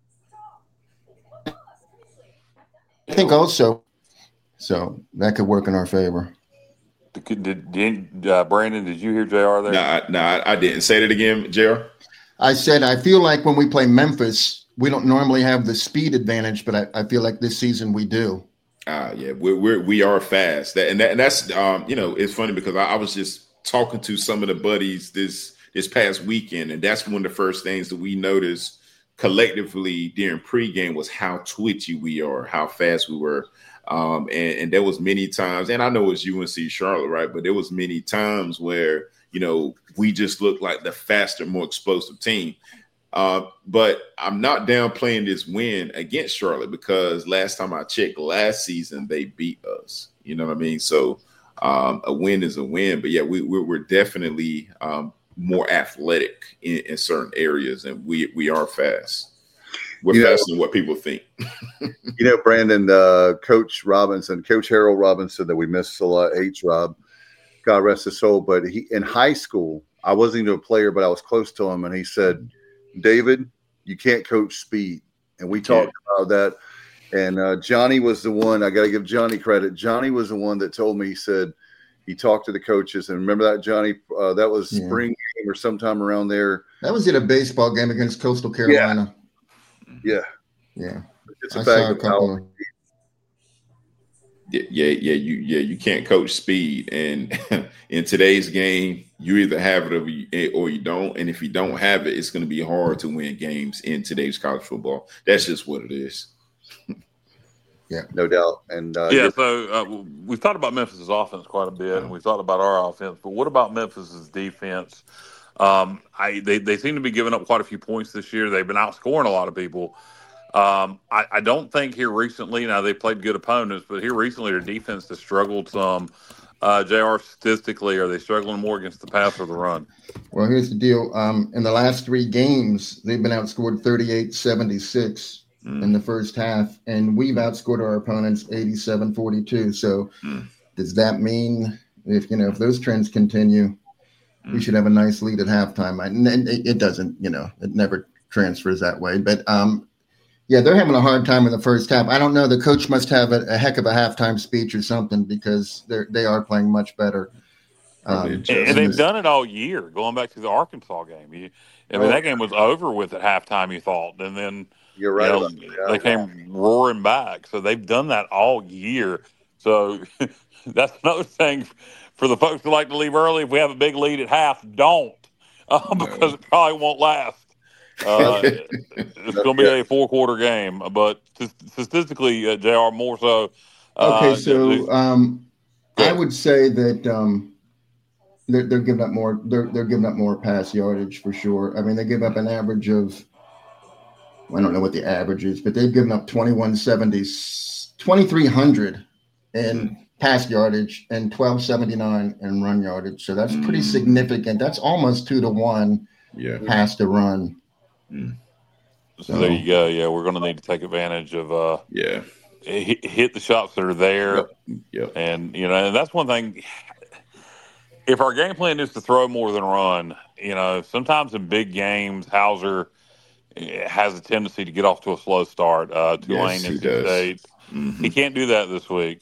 I think also, so that could work in our favor. Did Brandon? Did you hear JR there? No, I didn't. Say that again, JR. I said I feel like when we play Memphis, we don't normally have the speed advantage, but I feel like this season we do. Yeah, we are fast. That's it's funny because I was just talking to some of the buddies this past weekend, and that's one of the first things that we noticed collectively during pregame was how twitchy we are, how fast we were. And there was many times, and I know it's UNC Charlotte, right? But there was many times where, we just looked like the faster, more explosive team. But I'm not downplaying this win against Charlotte because last time I checked last season, they beat us. You know what I mean? So a win is a win. But yeah, we're definitely more athletic in certain areas, and we are fast. We're faster than what people think. Brandon, Coach Harold Robinson that we miss a lot, H-Rob, God rest his soul. But he in high school, I wasn't even a player, but I was close to him. And he said, David, you can't coach speed. And we talked about that. And Johnny was the one, I got to give Johnny credit. Johnny was the one that told me, he said, he talked to the coaches. And remember that, Johnny? That was spring game or sometime around there. That was in a baseball game against Coastal Carolina. Yeah. Yeah. It's a bag of power. You can't coach speed, and in today's game, you either have it or you don't. And if you don't have it, it's going to be hard to win games in today's college football. That's just what it is. Yeah, no doubt. And so we've talked about Memphis' offense quite a bit, and we've talked about our offense. But what about Memphis' defense? They seem to be giving up quite a few points this year. They've been outscoring a lot of people. I don't think here recently, now they played good opponents, but here recently their defense has struggled some. JR, statistically, are they struggling more against the pass or the run? Well, here's the deal. In the last 3 games, they've been outscored 38-76 in the first half, and we've outscored our opponents 87-42. So does that mean if those trends continue, we should have a nice lead at halftime? And it doesn't, it never transfers that way. But yeah, they're having a hard time in the first half. I don't know. The coach must have a heck of a halftime speech or something, because they are playing much better. And they've done it all year, going back to the Arkansas game. That game was over with at halftime, you thought. And then you're right. They came roaring back. So they've done that all year. So that's another thing for the folks who like to leave early. If we have a big lead at half, don't, because it probably won't last. It's going to be a 4-quarter game, but statistically, JR, more so. Okay, so I would say that they're giving up more. They're giving up more pass yardage for sure. I mean, they give up an average of, I don't know what the average is, but they've given up 2,300 in pass yardage and 1,279 in run yardage. So that's pretty significant. That's almost 2-to-1 pass to run. So there you go. Yeah, we're going to need to take advantage of hit the shots that are there. Yep. And and that's one thing. If our game plan is to throw more than run, sometimes in big games, Hauser has a tendency to get off to a slow start. Tulane and State. He can't do that this week.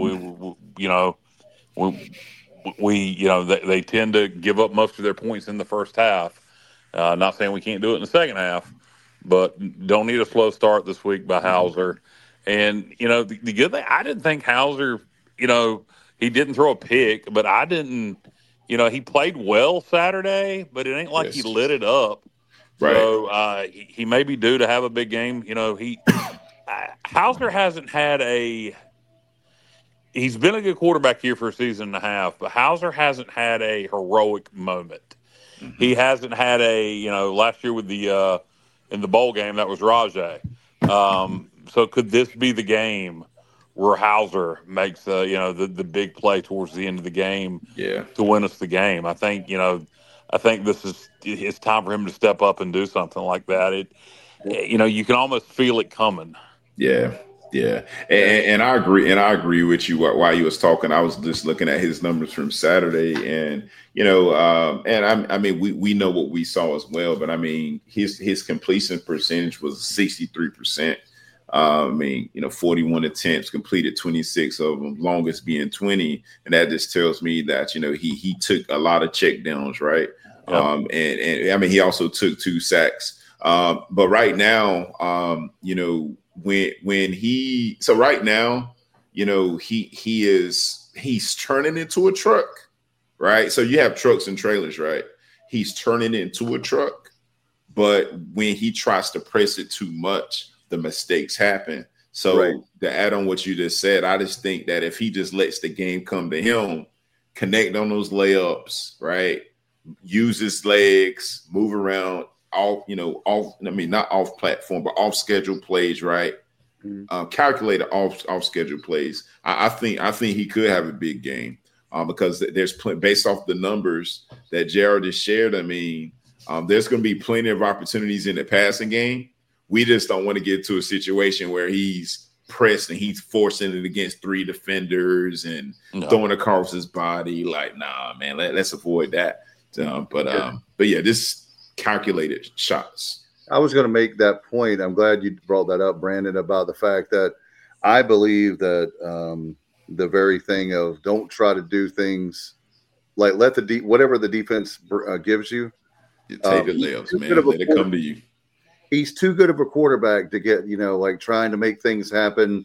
They tend to give up most of their points in the first half. Not saying we can't do it in the second half, but don't need a slow start this week by Hauser. And, the good thing, I didn't think Hauser, he didn't throw a pick, but I didn't, he played well Saturday, but it ain't like he lit it up. Right. So he may be due to have a big game. Hauser hasn't had he's been a good quarterback here for a season and a half, but Hauser hasn't had a heroic moment. He hasn't had last year with the in the bowl game, that was Rajay. So could this be the game where Hauser makes the big play towards the end of the game to win us the game? I think it's time for him to step up and do something like that. You can almost feel it coming. Yeah. And I agree with you while you was talking. I was just looking at his numbers from Saturday, and we know what we saw as well, but I mean, his completion percentage was 63%. 41 attempts, completed 26 of them, longest being 20. And that just tells me that, he took a lot of check downs, right? Yep. And he also took 2 sacks. But right now, he's turning into a truck, right? So you have trucks and trailers, right? He's turning into a truck, but when he tries to press it too much, the mistakes happen. So to add on what you just said, I just think that if he just lets the game come to him, connect on those layups, right? Use his legs, move around, not off platform, but off schedule plays, right? Calculated off schedule plays. I think he could have a big game because there's based off the numbers that Jared just shared. There's going to be plenty of opportunities in the passing game. We just don't want to get to a situation where he's pressed and he's forcing it against 3 defenders and throwing across his body. Like, nah, man, let's avoid that. But this calculated shots. I was going to make that point. I'm glad you brought that up, Brandon, about the fact that I believe that the very thing of don't try to do things like let whatever the defense gives you. You take the layups, man. Let it come to you. He's too good of a quarterback to get, trying to make things happen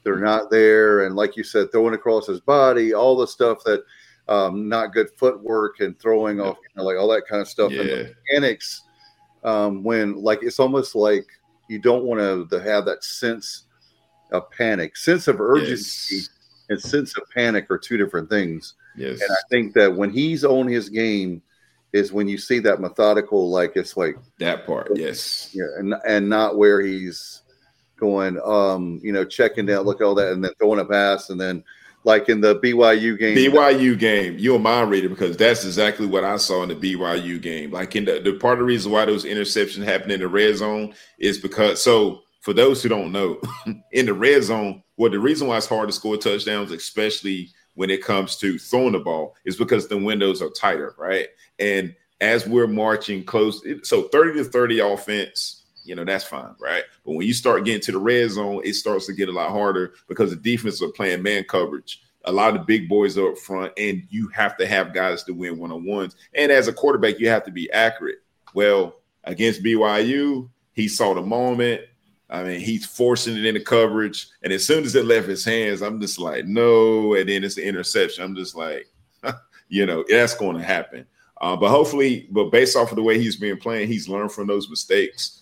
they're not there. And like you said, throwing across his body, all the stuff that not good footwork and throwing off, like all that kind of stuff. Yeah. And the mechanics, when like it's almost like you don't want to have that sense of panic, sense of urgency, and sense of panic are two different things. Yes. And I think that when he's on his game is when you see that methodical, like it's like that part. Yes. Yeah. And not where he's going, checking down, look at all that, and then throwing a pass. And then like in the BYU game, you'll mind reading because that's exactly what I saw in the BYU game. Like in the part of the reason why those interceptions happen in the red zone is because, so for those who don't know, in the red zone, the reason why it's hard to score touchdowns, especially when it comes to throwing the ball, is because the windows are tighter, right? And as we're marching close, so 30-30 offense, that's fine, right? But when you start getting to the red zone, it starts to get a lot harder because the defense are playing man coverage. A lot of the big boys are up front, and you have to have guys to win one-on-ones. And as a quarterback, you have to be accurate. Well, against BYU, he saw the moment. I mean, he's forcing it into coverage. And as soon as it left his hands, I'm just like, no. And then it's the interception. I'm just like, that's going to happen. But hopefully, based off of the way he's been playing, he's learned from those mistakes.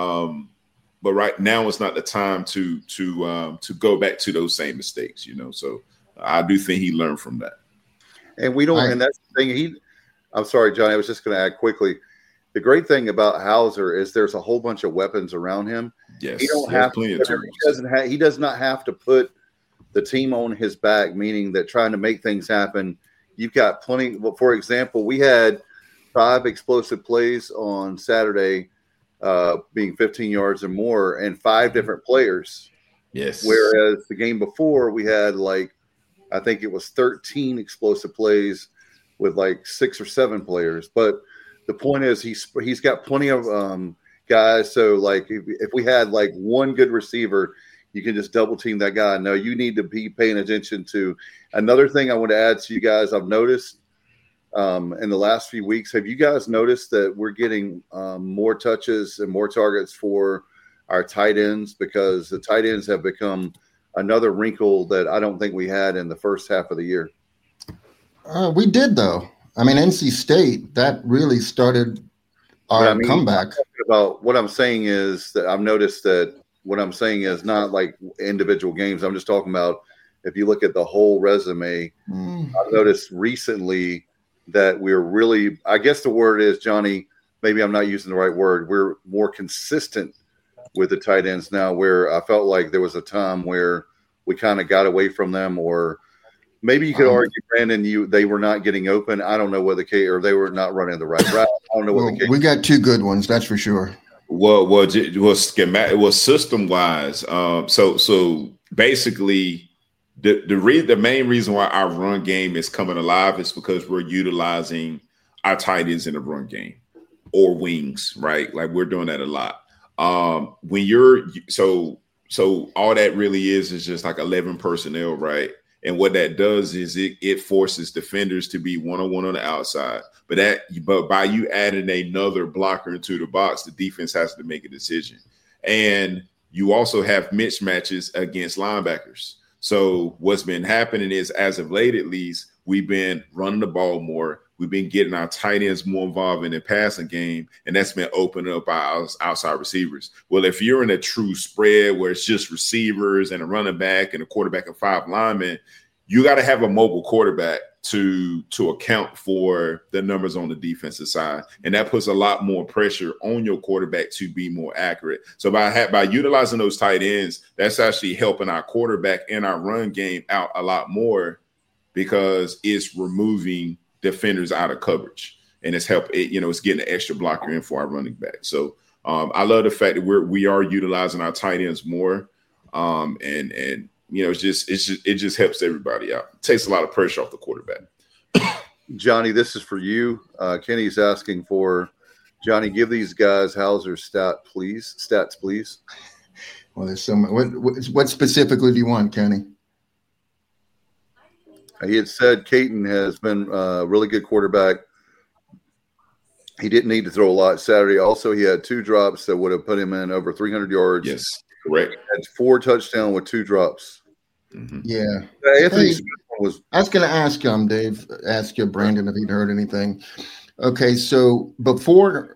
But right now it's not the time to go back to those same mistakes, So I do think he learned from that. And we don't, and that's the thing. I'm sorry, Johnny. I was just going to add quickly. The great thing about Hauser is there's a whole bunch of weapons around him. Yes, he don't have plenty to, of tools. He does not have to put the team on his back, meaning that trying to make things happen. You've got plenty. Well, for example, we had 5 explosive plays on Saturday, being 15 yards or more, and 5 different players. Yes. Whereas the game before, we had I think it was 13 explosive plays with 6 or 7 players. But the point is, he's got plenty of guys. So if we had one good receiver, you can just double team that guy. No, you need to be paying attention to. Another thing I want to add to you guys, I've noticed in the last few weeks, have you guys noticed that we're getting more touches and more targets for our tight ends, because the tight ends have become another wrinkle that I don't think we had in the first half of the year. We did, though. I mean, NC State, that really started our comeback. About what I'm saying is that I've noticed that what I'm saying is not like individual games. I'm just talking about if you look at the whole resume. I've noticed recently that we're really, I guess the word is, Johnny, maybe I'm not using the right word, we're more consistent with the tight ends now, where I felt like there was a time where we kind of got away from them, or maybe you could argue, Brandon, they were not getting open. I don't know what the case, or they were not running the right route. I don't know what the case. We got 2 good ones, that's for sure. Well, it was system wise. So basically, the main reason why our run game is coming alive is because we're utilizing our tight ends in the run game or wings, right? Like we're doing that a lot. When you're so all that really is just like 11 personnel, right? And what that does is it forces defenders to be one-on-one on the outside. But by you adding another blocker into the box, the defense has to make a decision. And you also have mismatches against linebackers. So what's been happening is, as of late at least, we've been running the ball more. We've been getting our tight ends more involved in the passing game, and that's been opening up our outside receivers. Well, if you're in a true spread where it's just receivers and a running back and a quarterback and 5 linemen, you got to have a mobile quarterback to account for the numbers on the defensive side, and that puts a lot more pressure on your quarterback to be more accurate. So by utilizing those tight ends, that's actually helping our quarterback and our run game out a lot more, because it's removing defenders out of coverage, and it's it's getting an extra blocker in for our running back. So I love the fact that we are utilizing our tight ends more, and it just helps everybody out. It takes a lot of pressure off the quarterback. Johnny, this is for you. Kenny's asking for Johnny. Give these guys Hauser's stats, please. Well, there's so much. What specifically do you want, Kenny? He had said Caton has been a really good quarterback. He didn't need to throw a lot Saturday. Also, he had 2 drops that would have put him in over 300 yards. Yes, correct. He had 4 touchdowns with 2 drops. Yeah. Anthony Hey, Smith was I was going to ask Dave, ask you, Brandon, if he'd heard anything. Okay, so before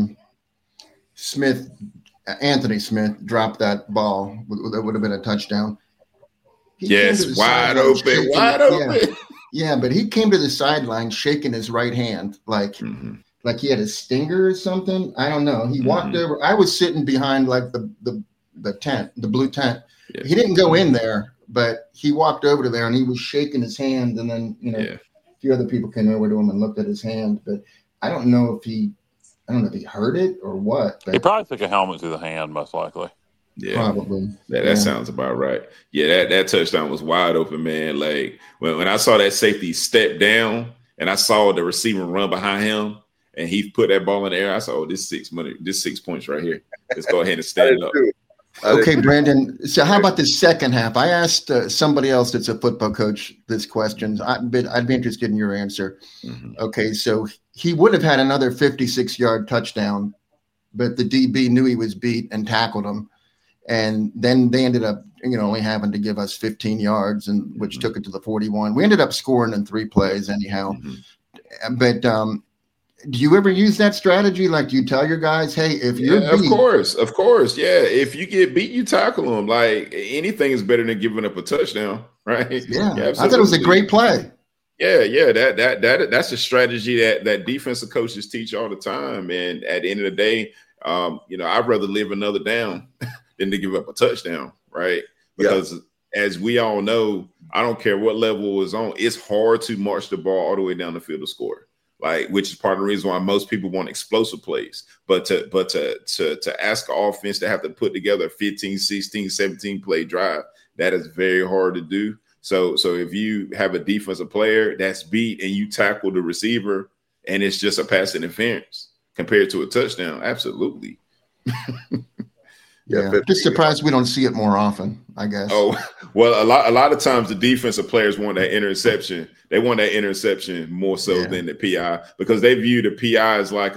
Anthony Smith dropped that ball, that would have been a touchdown. He came to the Yes, wide sideline open, shaking- wide open. Yeah, but he came to the sideline shaking his right hand like he had a stinger or something. I don't know. He walked over. I was sitting behind like the tent, the blue tent. Yeah. He didn't go in there, but he walked over to there and he was shaking his hand. And then a few other people came over to him and looked at his hand. But I don't know if he heard it or what. But He probably took a helmet to the hand, most likely. Yeah, probably. that sounds about right. Yeah, that touchdown was wide open, man. Like when I saw that safety step down and I saw the receiver run behind him and he put that ball in the air, I saw, oh, this 6 points right here. Let's go ahead and stand up. Okay, Brandon. So how about the second half? I asked somebody else that's a football coach this question. I'd be interested in your answer. Okay, so he would have had another 56-yard touchdown, but the DB knew he was beat and tackled him. And then they ended up, only having to give us 15 yards, and which took it to the 41. We ended up scoring in 3 plays anyhow. But do you ever use that strategy? Like, do you tell your guys, hey, if you're beat, of course. Yeah. If you get beat, you tackle them. Like anything is better than giving up a touchdown, right? Yeah, I thought it was a great play. Yeah. That's a strategy that defensive coaches teach all the time. And at the end of the day, I'd rather live another down than to give up a touchdown, right? Because as we all know, I don't care what level is on, it's hard to march the ball all the way down the field to score. Like, which is part of the reason why most people want explosive plays. But to ask an offense to have to put together a 15, 16, 17 play drive, that is very hard to do. So if you have a defensive player that's beat and you tackle the receiver and it's just a pass interference compared to a touchdown, absolutely. Yeah, just surprised we don't see it more often, I guess. Oh, well, a lot of times the defensive players want that interception. They want that interception more so than the PI because they view the PI as how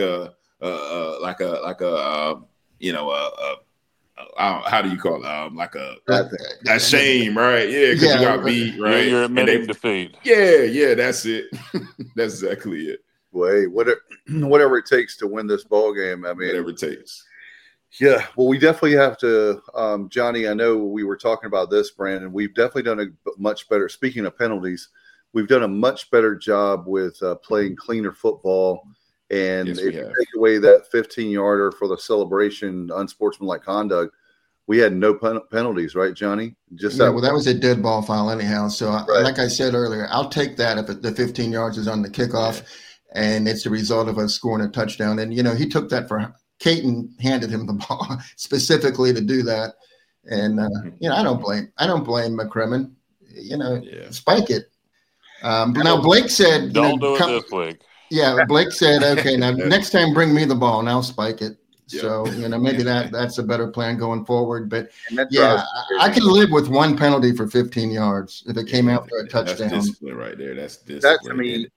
do you call it? Like a shame, right? Yeah, because you got beat, right? You're admitting defeat. Yeah, that's it. That's exactly it. Well, hey, whatever it takes to win this ball game. I mean, whatever it takes. Yeah, well, we definitely have to, Johnny. I know we were talking about this, Brandon. We've definitely done a much better. Speaking of penalties, we've done a much better job with playing cleaner football. And if you take away that 15-yarder for the celebration, unsportsmanlike conduct, we had no penalties, right, Johnny? That was a dead ball foul anyhow. So, like I said earlier, I'll take that if the 15 yards is on the kickoff, and it's the result of us scoring a touchdown. And he took that for. Caton handed him the ball specifically to do that, and I don't blame McCrimmon. Spike it. Now Blake said, "Don't do it this week." Yeah, Blake said, "Okay, now next time bring me the ball, and I'll spike it." Yeah. So maybe that's a better plan going forward. But I can live with one penalty for 15 yards if it came out for a touchdown. That's discipline right there. That's discipline.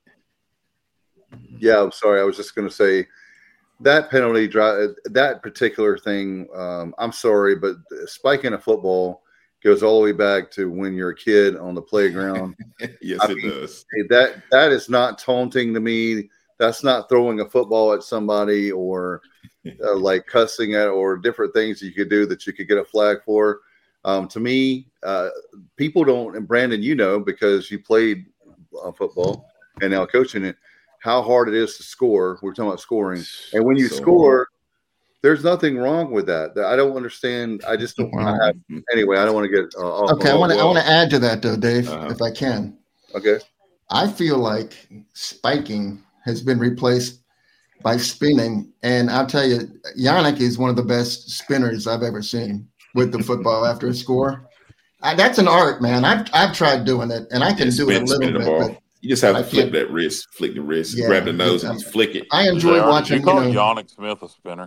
Yeah, I'm sorry. I was just going to say. That penalty drive, that particular thing, I'm sorry, but spiking a football goes all the way back to when you're a kid on the playground. Yes, it does. That is not taunting to me. That's not throwing a football at somebody or like cussing at or different things you could do that you could get a flag for. To me, people don't, and Brandon, because you played football and now coaching it, how hard it is to score. We're talking about scoring. And when you score, there's nothing wrong with that. I don't understand. I just don't anyway, I don't want to get off. Okay, I want to add to that though, Dave, if I can. Okay. I feel like spiking has been replaced by spinning. And I'll tell you, Yannick is one of the best spinners I've ever seen with the football after a score. That's an art, man. I've tried doing it, and I can do it a little bit. But you just have to flick the wrist, grab the nose, and flick it. I enjoy watching. You call Yannick Smith a spinner?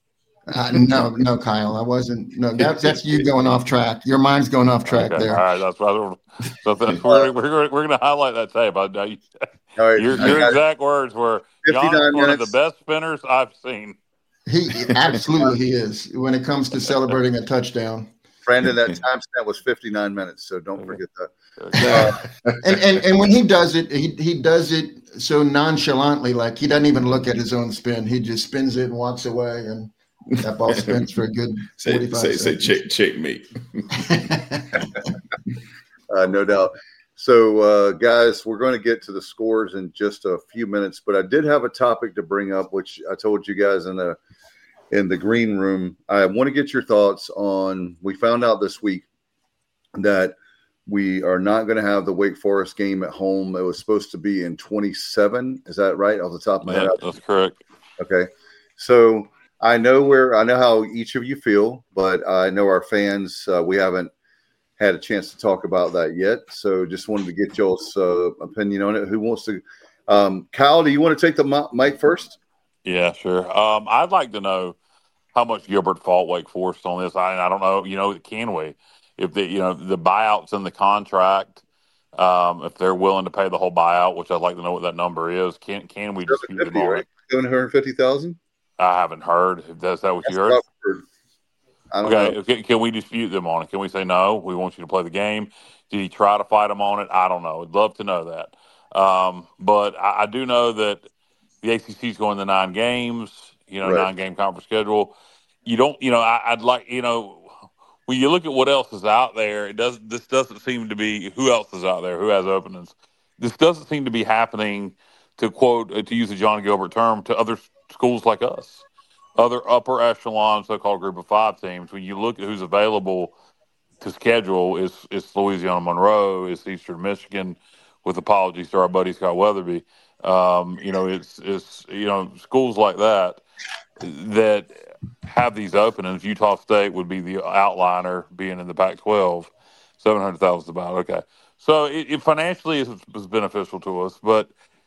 No, Kyle, I wasn't. No, that's you going off track. Your mind's going off track there. All right, that's right. So we're going to highlight that tape. All right, your exact words were Yannick's one of the best spinners I've seen. He absolutely is when it comes to celebrating a touchdown. Brandon, that timestamp was 59 minutes, so don't forget that. And when he does it, he does it so nonchalantly, like he doesn't even look at his own spin. He just spins it and walks away, and that ball spins for a good 45 seconds. Say checkmate. No doubt. So, guys, we're going to get to the scores in just a few minutes, but I did have a topic to bring up, which I told you guys in the green room. I want to get your thoughts on. We found out this week that we are not going to have the Wake Forest game at home. It was supposed to be in 27. Is that right? Off the top of my head, that's correct. Okay, so I know how each of you feel, but I know our fans. We haven't had a chance to talk about that yet, so just wanted to get y'all's opinion on it. Who wants to? Kyle, do you want to take the mic first? Yeah, sure. I'd like to know how much Gilbert fought Wake Forest on this. I don't know. Can we? If the buyout's in the contract, if they're willing to pay the whole buyout, which I'd like to know what that number is. Can we dispute them on it? 750,000. I haven't heard. Is that what you heard? I don't know. Okay, can we dispute them on it? Can we say, no, we want you to play the game? Did he try to fight them on it? I don't know. I'd love to know that. But I do know that the ACC is going to 9 games, right. 9-game conference schedule. You don't, I'd like, when you look at what else is out there, this doesn't seem to be, who else is out there, who has openings. This doesn't seem to be happening, to use a John Gilbert term, to other schools like us. Other upper echelon so-called group of 5 teams. When you look at who's available to schedule, it's Louisiana Monroe, it's Eastern Michigan, with apologies to our buddy Scott Weatherby. It's schools like that have these openings. Utah State would be the outliner, being in the Pac-12. 700,000 about okay. So it financially is beneficial to us, but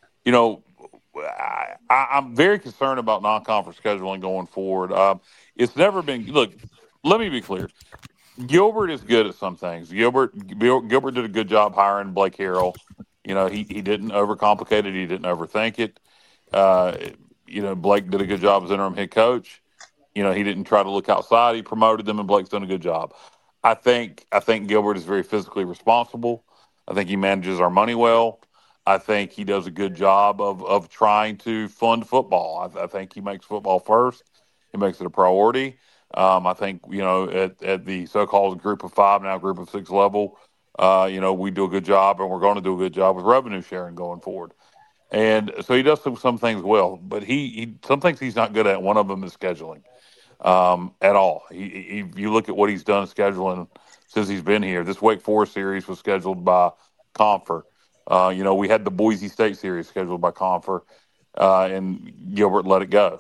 I'm very concerned about non-conference scheduling going forward. It's never been – look, let me be clear. Gilbert is good at some things. Gilbert did a good job hiring Blake Harrell. He didn't overcomplicate it. He didn't overthink it. Blake did a good job as interim head coach. He didn't try to look outside. He promoted them, and Blake's done a good job. I think Gilbert is very physically responsible. I think he manages our money well. I think he does a good job of trying to fund football. I think he makes football first. He makes it a priority. I think, at the so-called group of 5, now group of 6 level, we do a good job, and we're going to do a good job with revenue sharing going forward. And so he does some things well, but some things he's not good at. One of them is scheduling at all. If you look at what he's done scheduling since he's been here, this Wake Forest series was scheduled by Confer. We had the Boise State series scheduled by Confer, and Gilbert let it go.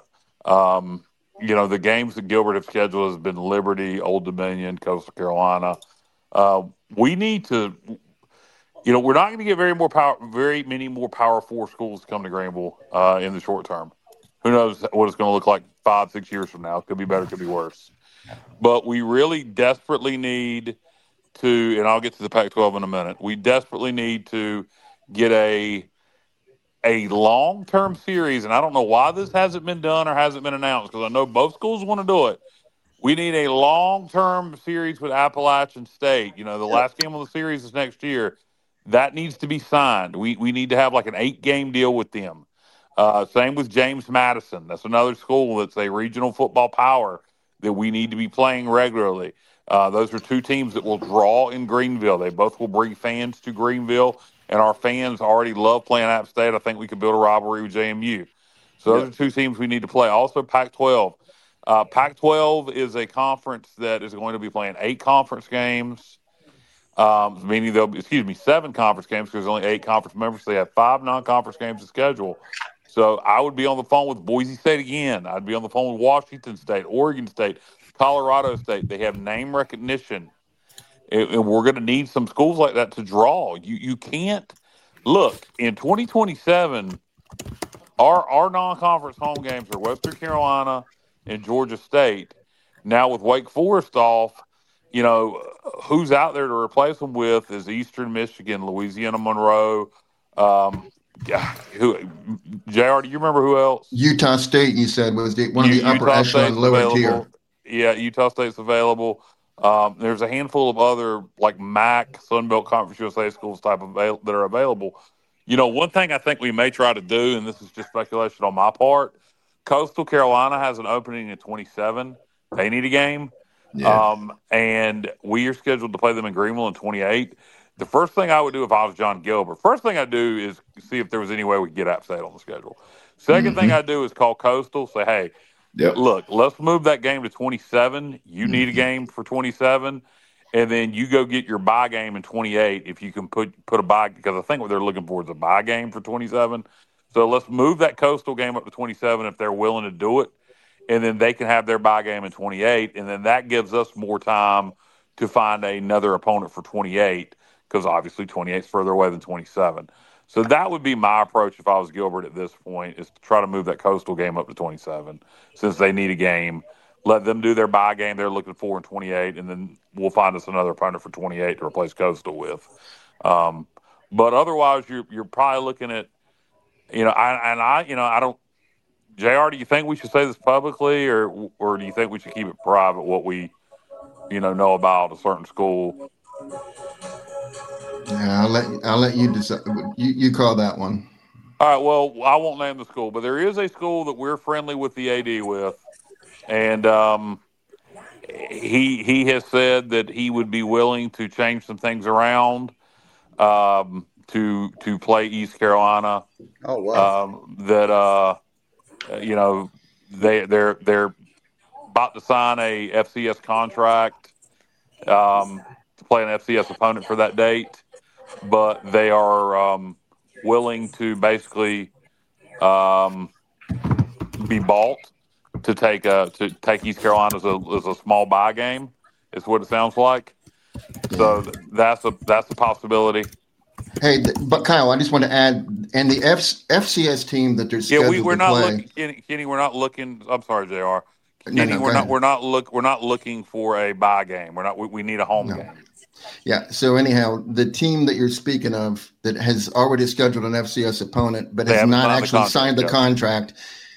The games that Gilbert have scheduled has been Liberty, Old Dominion, Coastal Carolina. We need to, we're not going to get very many more Power 4 schools to come to Greenville in the short term. Who knows what it's going to look like 5-6 years from now? It could be better, it could be worse. But we really desperately need to, and I'll get to the Pac-12 in a minute, we desperately need to get a long-term series, and I don't know why this hasn't been done or hasn't been announced, because I know both schools want to do it. We need a long-term series with Appalachian State. The last game of the series is next year. That needs to be signed. We need to have like an 8-game deal with them. Same with James Madison. That's another school that's a regional football power that we need to be playing regularly. Those are 2 teams that will draw in Greenville. They both will bring fans to Greenville, and our fans already love playing App State. I think we could build a rivalry with JMU. So those are 2 teams we need to play. Also, Pac-12. Pac-12 is a conference that is going to be playing 8 conference games, meaning 7 conference games, because there's only 8 conference members. So they have 5 non-conference games to schedule. So I would be on the phone with Boise State again. I'd be on the phone with Washington State, Oregon State, Colorado State. They have name recognition, and we're going to need some schools like that to draw. You can't look in 2027. Our non-conference home games are Western Carolina and Georgia State. Now with Wake Forest off, who's out there to replace them with is Eastern Michigan, Louisiana Monroe. JR, do you remember who else? Utah State, you said, was one of the upper echelon lower tier. Yeah, Utah State's available. There's a handful of other like MAC, Sunbelt Conference USA schools that are available. One thing I think we may try to do, and this is just speculation on my part, Coastal Carolina has an opening at 27. They need a game. Yeah. And we are scheduled to play them in Greenville in 28. The first thing I would do if I was John Gilbert, first thing I'd do is see if there was any way we could get App State on the schedule. Second thing I'd do is call Coastal, say, hey, look, let's move that game to 27. You need a game for 27. And then you go get your bye game in 28 if you can put a bye, because I think what they're looking for is a bye game for 27. So let's move that Coastal game up to 27 if they're willing to do it. And then they can have their bye game in 28. And then that gives us more time to find another opponent for 28, because obviously 28 is further away than 27. So that would be my approach if I was Gilbert at this point, is to try to move that Coastal game up to 27 since they need a game. Let them do their bye game they're looking for in 28, and then we'll find us another opponent for 28 to replace Coastal with. But otherwise, you're probably looking at, I don't. JR, do you think we should say this publicly, or do you think we should keep it private what we, know about a certain school? Yeah, I'll let you decide. You call that one. All right. Well, I won't name the school, but there is a school that we're friendly with the AD with, and he has said that he would be willing to change some things around to play East Carolina. Oh wow! They're about to sign a FCS contract to play an FCS opponent for that date, but they are willing to basically be bought to take East Carolina as a small buy game. Is what it sounds like. So that's a possibility. Hey, but Kyle, I just want to add, and the FCS team that they're scheduled we're to not play. Kenny, we're not looking. I'm sorry, JR. Kenny, we're not looking for a bye game. We need a home game. Yeah. So anyhow, the team that you're speaking of that has already scheduled an FCS opponent, but has not actually signed the contract.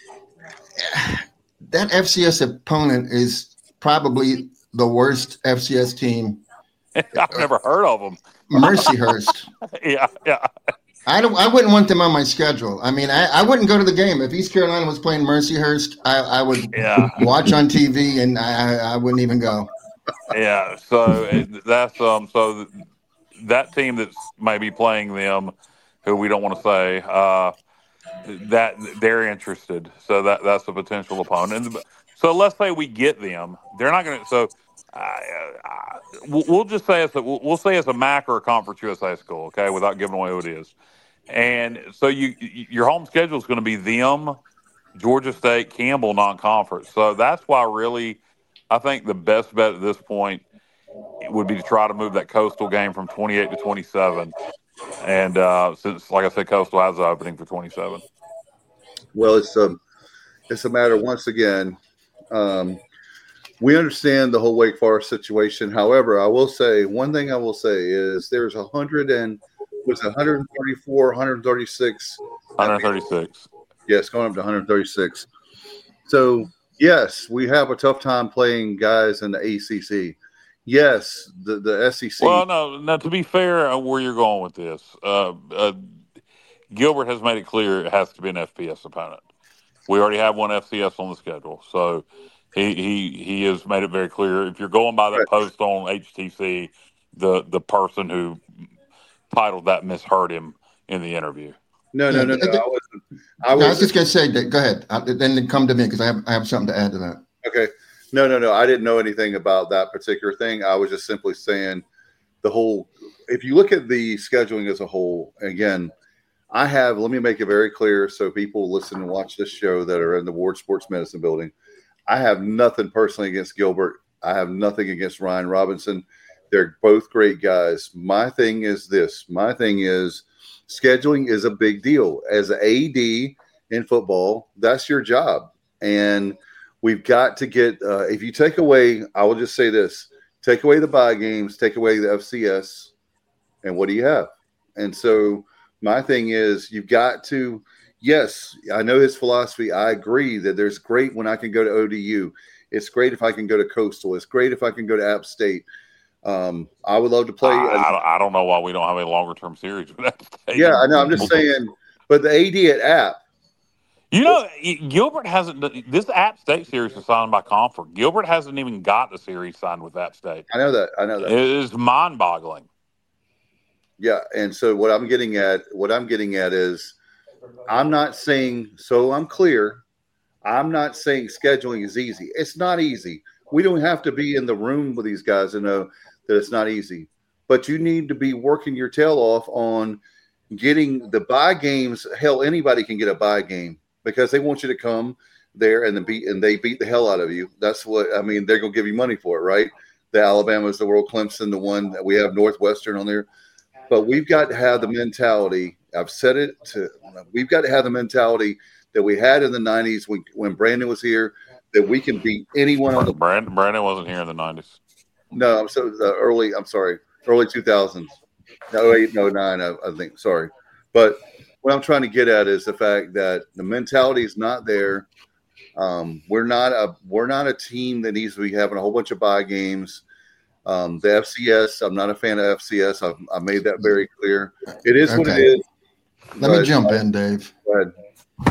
That FCS opponent is probably the worst FCS team. I've never heard of them. Mercyhurst. Yeah. I wouldn't want them on my schedule. I mean, I wouldn't go to the game if East Carolina was playing Mercyhurst. I would watch on TV, and I wouldn't even go. Yeah. So that's so that team that's maybe playing them, who we don't want to say, that they're interested. So that's a potential opponent. So let's say we get them. They're not going to. So. We'll just say we'll say it's a MAC or a Conference USA school, okay, without giving away who it is. And so your home schedule is going to be them, Georgia State, Campbell, non-conference. So that's why really I think the best bet at this point would be to try to move that Coastal game from 28 to 27. And since, like I said, Coastal has the opening for 27. Well, it's a matter, once again, we understand the whole Wake Forest situation. However, I will say one thing. I will say is there's 134, 136, 136. Yes, going up to 136. So yes, we have a tough time playing guys in the ACC. Yes, the SEC. Well, no. To be fair, where you're going with this, Gilbert has made it clear it has to be an FBS opponent. We already have one FCS on the schedule, so. He has made it very clear. If you're going by that post on HTC, the person who titled that misheard him in the interview. No. I was just going to say that. Go ahead. Then come to me because I have something to add to that. Okay. No. I didn't know anything about that particular thing. I was just simply saying the whole. If you look at the scheduling as a whole, again, let me make it very clear so people listen and watch this show that are in the Ward Sports Medicine building. I have nothing personally against Gilbert. I have nothing against Ryan Robinson. They're both great guys. My thing is this. My thing is scheduling is a big deal. As an AD in football, that's your job. And we've got to get if you take away, I will just say this, take away the bye games, take away the FCS, and what do you have? And so my thing is you've got to – yes, I know his philosophy. I agree that there's great when I can go to ODU. It's great if I can go to Coastal. It's great if I can go to App State. I would love to play. I don't know why we don't have a longer term series with App State. Yeah, I know. I'm just saying. But the AD at App. You know, Gilbert hasn't. This App State series is signed by Comfort. Gilbert hasn't even got the series signed with App State. I know that. It is mind-boggling. Yeah, and so what I'm getting at is, I'm not saying. So I'm clear. I'm not saying scheduling is easy. It's not easy. We don't have to be in the room with these guys to know that it's not easy. But you need to be working your tail off on getting the bye games. Hell, anybody can get a bye game, because they want you to come there and they beat the hell out of you. That's what I mean. They're gonna give you money for it, right? The Alabama's the world, Clemson, the one that we have Northwestern on there. But we've got to have the mentality. I've said it. We've got to have the mentality that we had in the '90s when Brandon was here, that we can beat anyone on the. Brandon wasn't here in the '90s. No, so early 2000s, 08, 09, I think. Sorry, but what I'm trying to get at is the fact that the mentality is not there. We're not a team that needs to be having a whole bunch of bye games. The FCS, I'm not a fan of FCS. I made that very clear. It is what it is. Let me jump in, Dave. Go ahead.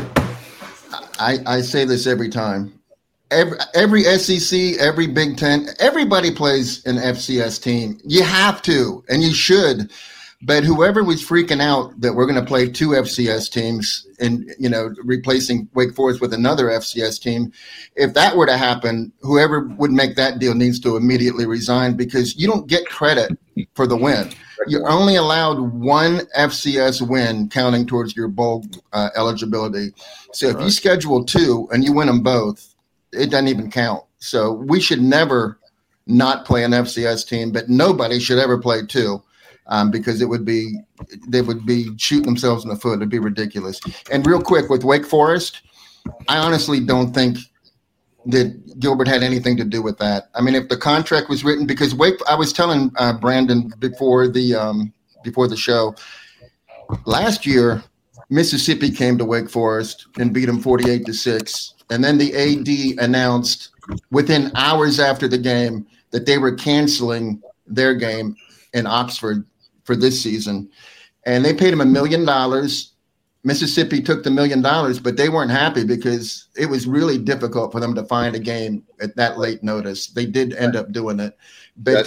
I say this every time. Every SEC, every Big Ten, everybody plays an FCS team. You have to, and you should. But whoever was freaking out that we're going to play two FCS teams and, replacing Wake Forest with another FCS team, if that were to happen, whoever would make that deal needs to immediately resign, because you don't get credit for the win. You're only allowed one FCS win counting towards your bowl eligibility. So if you schedule two and you win them both, it doesn't even count. So we should never not play an FCS team, but nobody should ever play two. Because they would be shooting themselves in the foot. It'd be ridiculous. And real quick with Wake Forest, I honestly don't think that Gilbert had anything to do with that. I mean, if the contract was written, because I was telling Brandon before the show, last year Mississippi came to Wake Forest and beat them 48-6, and then the AD announced within hours after the game that they were canceling their game in Oxford for this season, and they paid him $1 million. Mississippi took the $1 million, but they weren't happy because it was really difficult for them to find a game at that late notice. They did end up doing it, but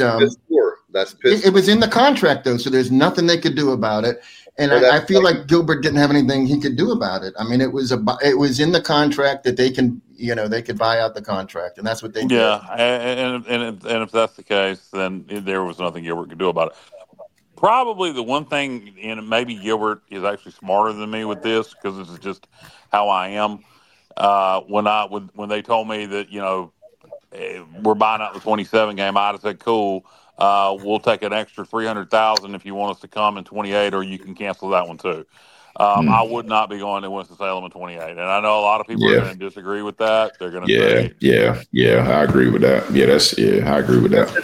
it was in the contract though, so there's nothing they could do about it. And I feel like Gilbert didn't have anything he could do about it. I mean, it was in the contract that they could buy out the contract, and that's what they did. Yeah, and if that's the case, then there was nothing Gilbert could do about it. Probably the one thing, and maybe Gilbert is actually smarter than me with this, because this is just how I am. When they told me that we're buying out the 27 game, I'd have said, cool. We'll take an extra $300,000 if you want us to come in 28, or you can cancel that one too. I would not be going to Winston-Salem in 28, and I know a lot of people are going to disagree with that. They're going to say, I agree with that. I agree with that.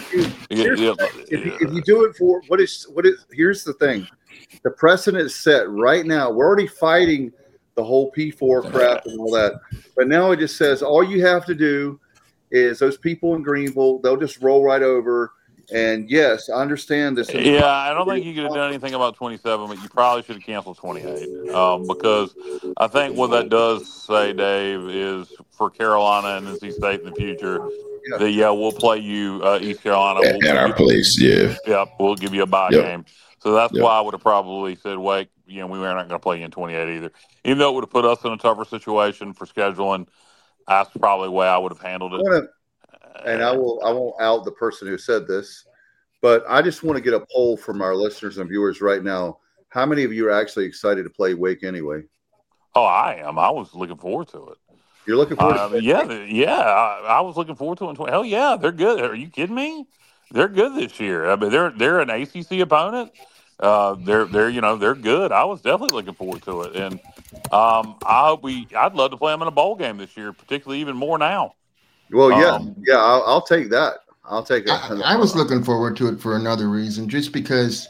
If you do it for what is here's the thing, the precedent is set right now. We're already fighting the whole P4 crap and all that, but now it just says all you have to do is those people in Greenville, they'll just roll right over. And yes, I understand this. Yeah, I don't think you could have done anything about 27, but you probably should have canceled 28. Because I think what that does say, Dave, is for Carolina and NC State in the future, we'll play you East Carolina. At our place, we'll give you a bye game. So that's why I would have probably said, Wake, we were not going to play you in 28 either. Even though it would have put us in a tougher situation for scheduling, that's probably the way I would have handled it. And I won't out the person who said this, but I just want to get a poll from our listeners and viewers right now. How many of you are actually excited to play Wake anyway? Oh, I am. I was looking forward to it. You're looking forward to it? I was looking forward to it. Hell yeah, they're good. Are you kidding me? They're good this year. I mean, they're an ACC opponent. They're good. I was definitely looking forward to it, and I'd love to play them in a bowl game this year, particularly even more now. Well, I'll take that. I'll take it. I was looking forward to it for another reason, just because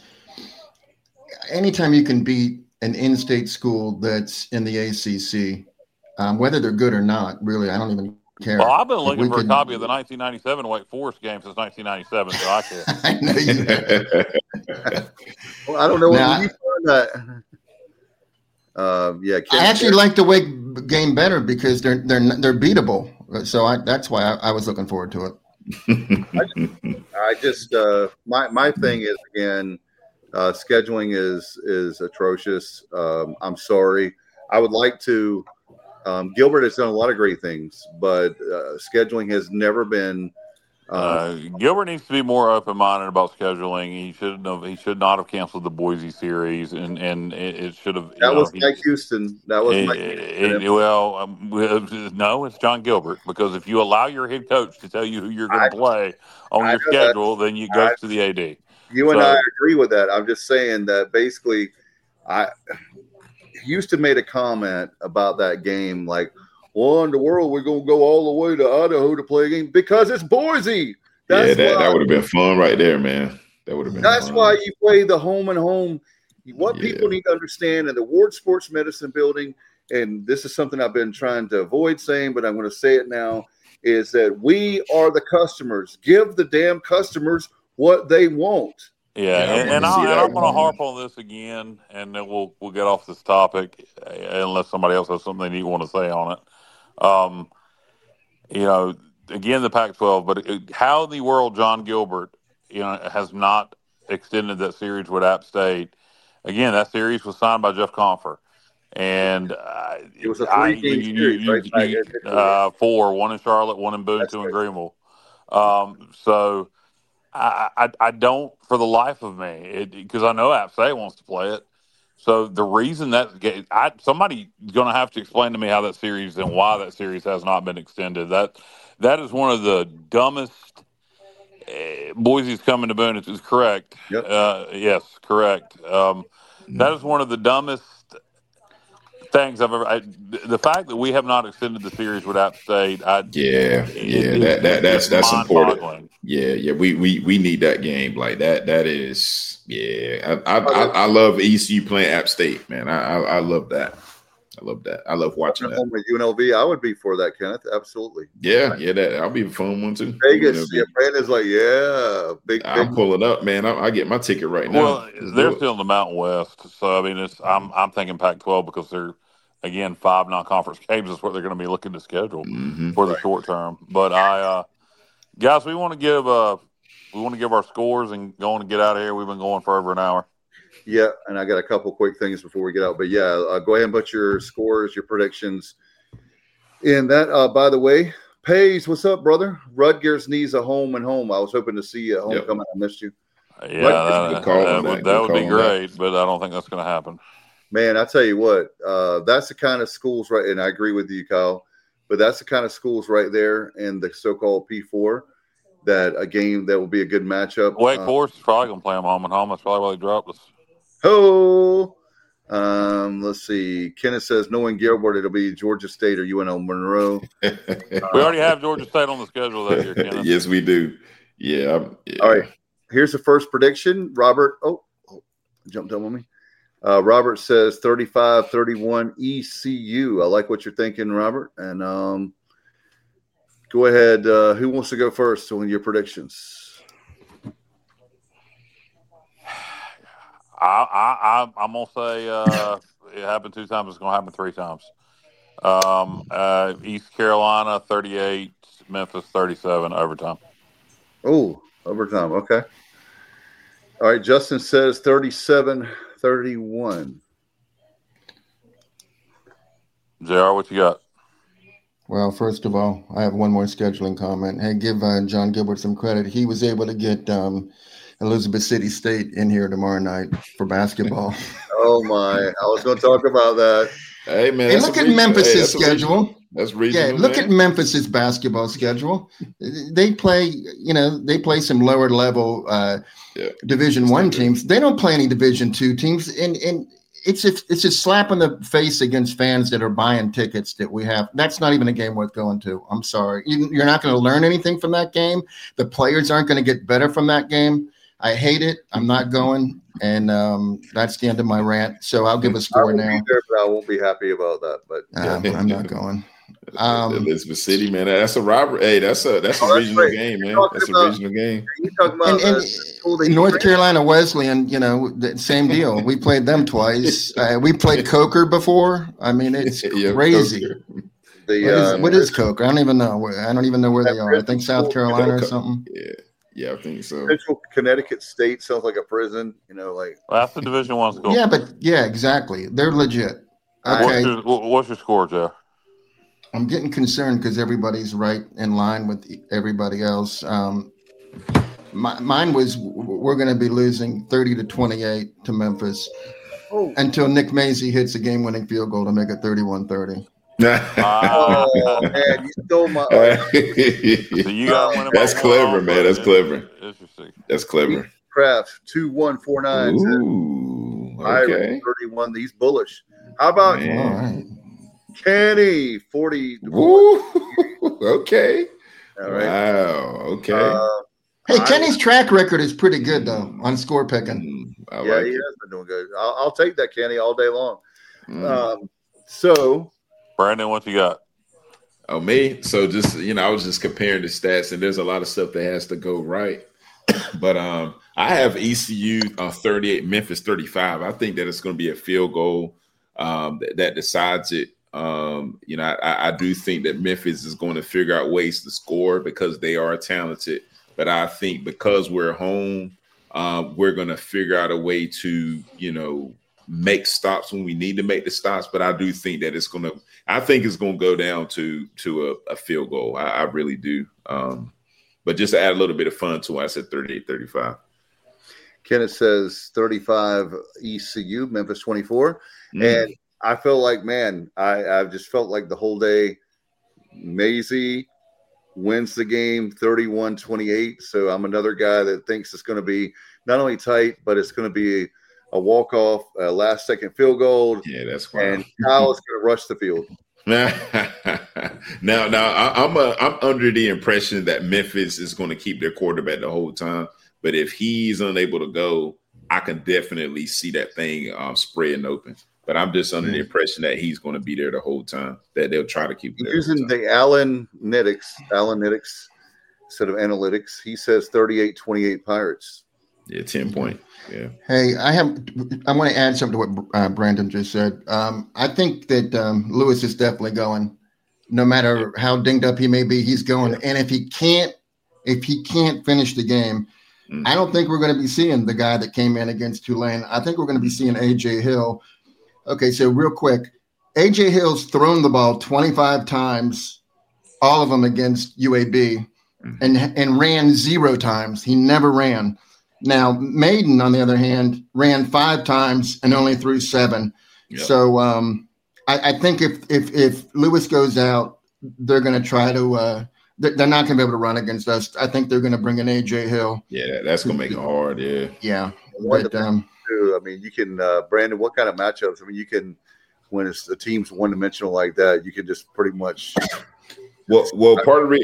anytime you can beat an in-state school that's in the ACC, whether they're good or not, really, I don't even care. Well, I've been looking for a copy of the 1997 Wake Forest game since 1997, so I care. I know you have. Well, I don't know Now, when you find that. Yeah, I actually like the Wake game better because they're beatable. So that's why I was looking forward to it. I just my thing is, again, scheduling is atrocious. I'm sorry. I would like to. Gilbert has done a lot of great things, but scheduling has never been. Gilbert needs to be more open-minded about scheduling. He should not have canceled the Boise series, and it should have. That was Mike Houston. That was Mike Houston. No, it's John Gilbert, because if you allow your head coach to tell you who you're going to play on your schedule, then you go to the AD. You and I agree with that. I'm just saying that basically, Houston made a comment about that game, like, "Well, in the world, we're going to go all the way to Idaho to play a game because it's Boise." That would have been fun right there, man. That would have been. That's fun. why you play the home and home. What people need to understand in the Ward Sports Medicine building, and this is something I've been trying to avoid saying, but I'm going to say it now, is that we are the customers. Give the damn customers what they want. Yeah, and I'm going to harp on this again, and then we'll get off this topic unless somebody else has something you want to say on it. Again, the Pac-12, but how in the world John Gilbert, has not extended that series with App State? Again, that series was signed by Jeff Confer, and it was a 3-game series, right? 4, 1 in Charlotte, 1 in Boone, 2 in Greenville. So. I don't, for the life of me, because I know App State wants to play it. So the reason somebody's going to have to explain to me how that series and why that series has not been extended. That is one of the dumbest. Boise's coming to Boone. It's correct. Yep. Yes, correct. That is one of the dumbest things I've ever. The fact that we have not extended the series with App State. That's important. Yeah. We need that game like that. That is, I love ECU playing App State, man. I love that. I love that. I love watching that. Home with UNLV, I would be for that, Kenneth. Absolutely. Yeah, that'll be a fun one too. Vegas, Brandon's like, big. I'm pulling up, man. I get my ticket right now. Well, they're still in the Mountain West, so I mean, I'm thinking Pac-12 because they're, again, 5 non-conference games is what they're going to be looking to schedule for the short term. But guys, we want to give our scores and go on and get out of here. We've been going for over an hour. Yeah, and I got a couple quick things before we get out. But go ahead and put your scores, your predictions in that. By the way, Pays, what's up, brother? Rutgers needs a home and home. I was hoping to see you at homecoming. I missed you. Yeah, that would be great, but I don't think that's going to happen. Man, I tell you what, that's the kind of schools, right? And I agree with you, Kyle. But that's the kind of schools right there in the so-called P4 that a game that will be a good matchup. Wake Forest is probably going to play them home and home. That's probably why they dropped us. Oh, let's see. Kenneth says, knowing Gilbert, it'll be Georgia State or UNL Monroe. We already have Georgia State on the schedule that year, Kenneth. Yes, we do. Yeah. All right. Here's the first prediction. Robert, jumped up on me. Robert says 35-31 ECU. I like what you're thinking, Robert. And go ahead. Who wants to go first on your predictions? I'm gonna say it happened 2 times. It's gonna happen 3 times. East Carolina 38, Memphis 37, overtime. Oh, overtime. Okay. All right. Justin says 37-31. JR, what you got? Well, first of all, I have one more scheduling comment. Hey, give John Gilbert some credit. He was able to get Elizabeth City State in here tomorrow night for basketball. Oh, my. I was going to talk about that. Hey, man. Hey, look at Memphis's schedule. That's reasonable. Yeah, look at Memphis's basketball schedule. They play, some lower level Division I teams. They don't play any Division II teams. And it's a slap in the face against fans that are buying tickets that we have. That's not even a game worth going to. I'm sorry. You're not going to learn anything from that game. The players aren't going to get better from that game. I hate it. I'm not going. And that's the end of my rant. So I'll give a score now. There, but I won't be happy about that. But I'm not going. Elizabeth City, man. That's a rivalry. Hey, that's a regional game, man. That's a regional game. You talking about and North Carolina Wesleyan, the same deal. We played them twice. We played Coker before. I mean, it's crazy. What is Coker? I don't even know. I don't even know where they are. I think South Carolina or something. Yeah, I think so. Central Connecticut State sounds like a prison. That's the Division I school. Yeah, exactly. They're legit. Okay. What's your score, Jeff? I'm getting concerned because everybody's right in line with everybody else. Mine was we're going to be losing 30-28 to Memphis until Nick Mazie hits a game-winning field goal to make it 31-30. Oh man, you stole my. So you got one. That's clever, man. That's clever. Interesting. That's clever. Kraft 2149. Ooh, okay. 31. He's bullish. How about Kenny 40? Ooh, okay. All right. Wow. Okay. Hey, Kenny's track record is pretty good though on score picking. He has been doing good. I'll take that, Kenny, all day long. So, Brandon, what you got? Oh, me? So just, I was just comparing the stats, and there's a lot of stuff that has to go right. But I have ECU 38, Memphis 35. I think that it's going to be a field goal that decides it. I do think that Memphis is going to figure out ways to score because they are talented. But I think because we're home, we're going to figure out a way to, make stops when we need to make the stops. But I do think that it's going to go down to a field goal. I really do. But just to add a little bit of fun to it, I said 38-35. Kenneth says 35 ECU, Memphis 24. And I feel like, man, I've just felt like the whole day Mazie wins the game 31-28. So I'm another guy that thinks it's going to be not only tight, but it's going to be a walk-off, last-second field goal. Yeah, that's why. And Kyle is going to rush the field. Now, I'm under the impression that Memphis is going to keep their quarterback the whole time. But if he's unable to go, I can definitely see that thing spreading open. But I'm just under the impression that he's going to be there the whole time, that they'll try to keep it there. Using the Analytics instead of analytics, he says 38-28 Pirates. Yeah, 10 point. Yeah. Hey, I want to add something to what Brandon just said. I think that Lewis is definitely going. No matter how dinged up he may be, he's going. And if he can't finish the game, I don't think we're going to be seeing the guy that came in against Tulane. I think we're going to be seeing A.J. Hill. Okay, so real quick, A.J. Hill's thrown the ball 25 times, all of them against UAB, and ran 0 times. He never ran. Now, Maiden, on the other hand, ran 5 times and only threw 7. Yep. So I think if Lewis goes out, they're going to try to they're not going to be able to run against us. I think they're going to bring in A.J. Hill. Yeah, that's going to make it hard, yeah. Yeah. But, you can, Brandon, what kind of matchups? You can, when it's the team's one-dimensional like that, you can just pretty much – Well, part of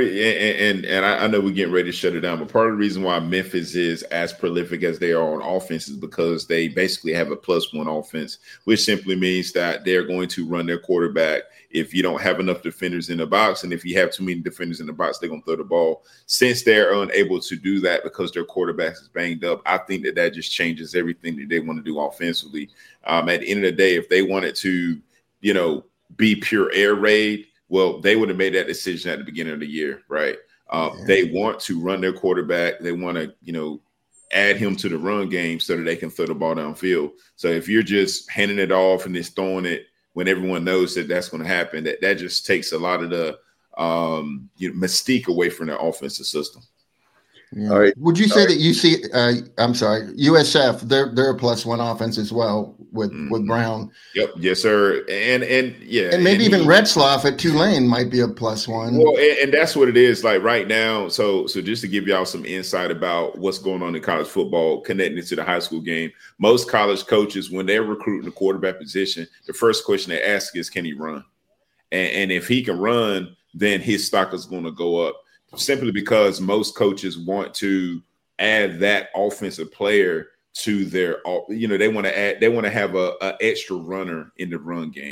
and I know we're getting ready to shut it down, but part of the reason why Memphis is as prolific as they are on offense is because they basically have a +1 offense, which simply means that they're going to run their quarterback if you don't have enough defenders in the box, and if you have too many defenders in the box, they're going to throw the ball. Since they're unable to do that because their quarterback is banged up, I think that just changes everything that they want to do offensively. At the end of the day, if they wanted to, be pure air raid, well, they would have made that decision at the beginning of the year, right? They want to run their quarterback. They want to, add him to the run game so that they can throw the ball downfield. So if you're just handing it off and just throwing it when everyone knows that that's going to happen, that just takes a lot of the mystique away from their offensive system. Yeah. All right. Would you say that USF, they're a +1 offense as well with Brown? Yep. Yes, sir. And maybe even Retzloff at Tulane might be a +1. Well, and that's what it is like right now. So just to give y'all some insight about what's going on in college football, connecting it to the high school game, most college coaches, when they're recruiting the quarterback position, the first question they ask is, can he run? And if he can run, then his stock is going to go up. Simply because most coaches want to add that offensive player to their, they want to have a extra runner in the run game.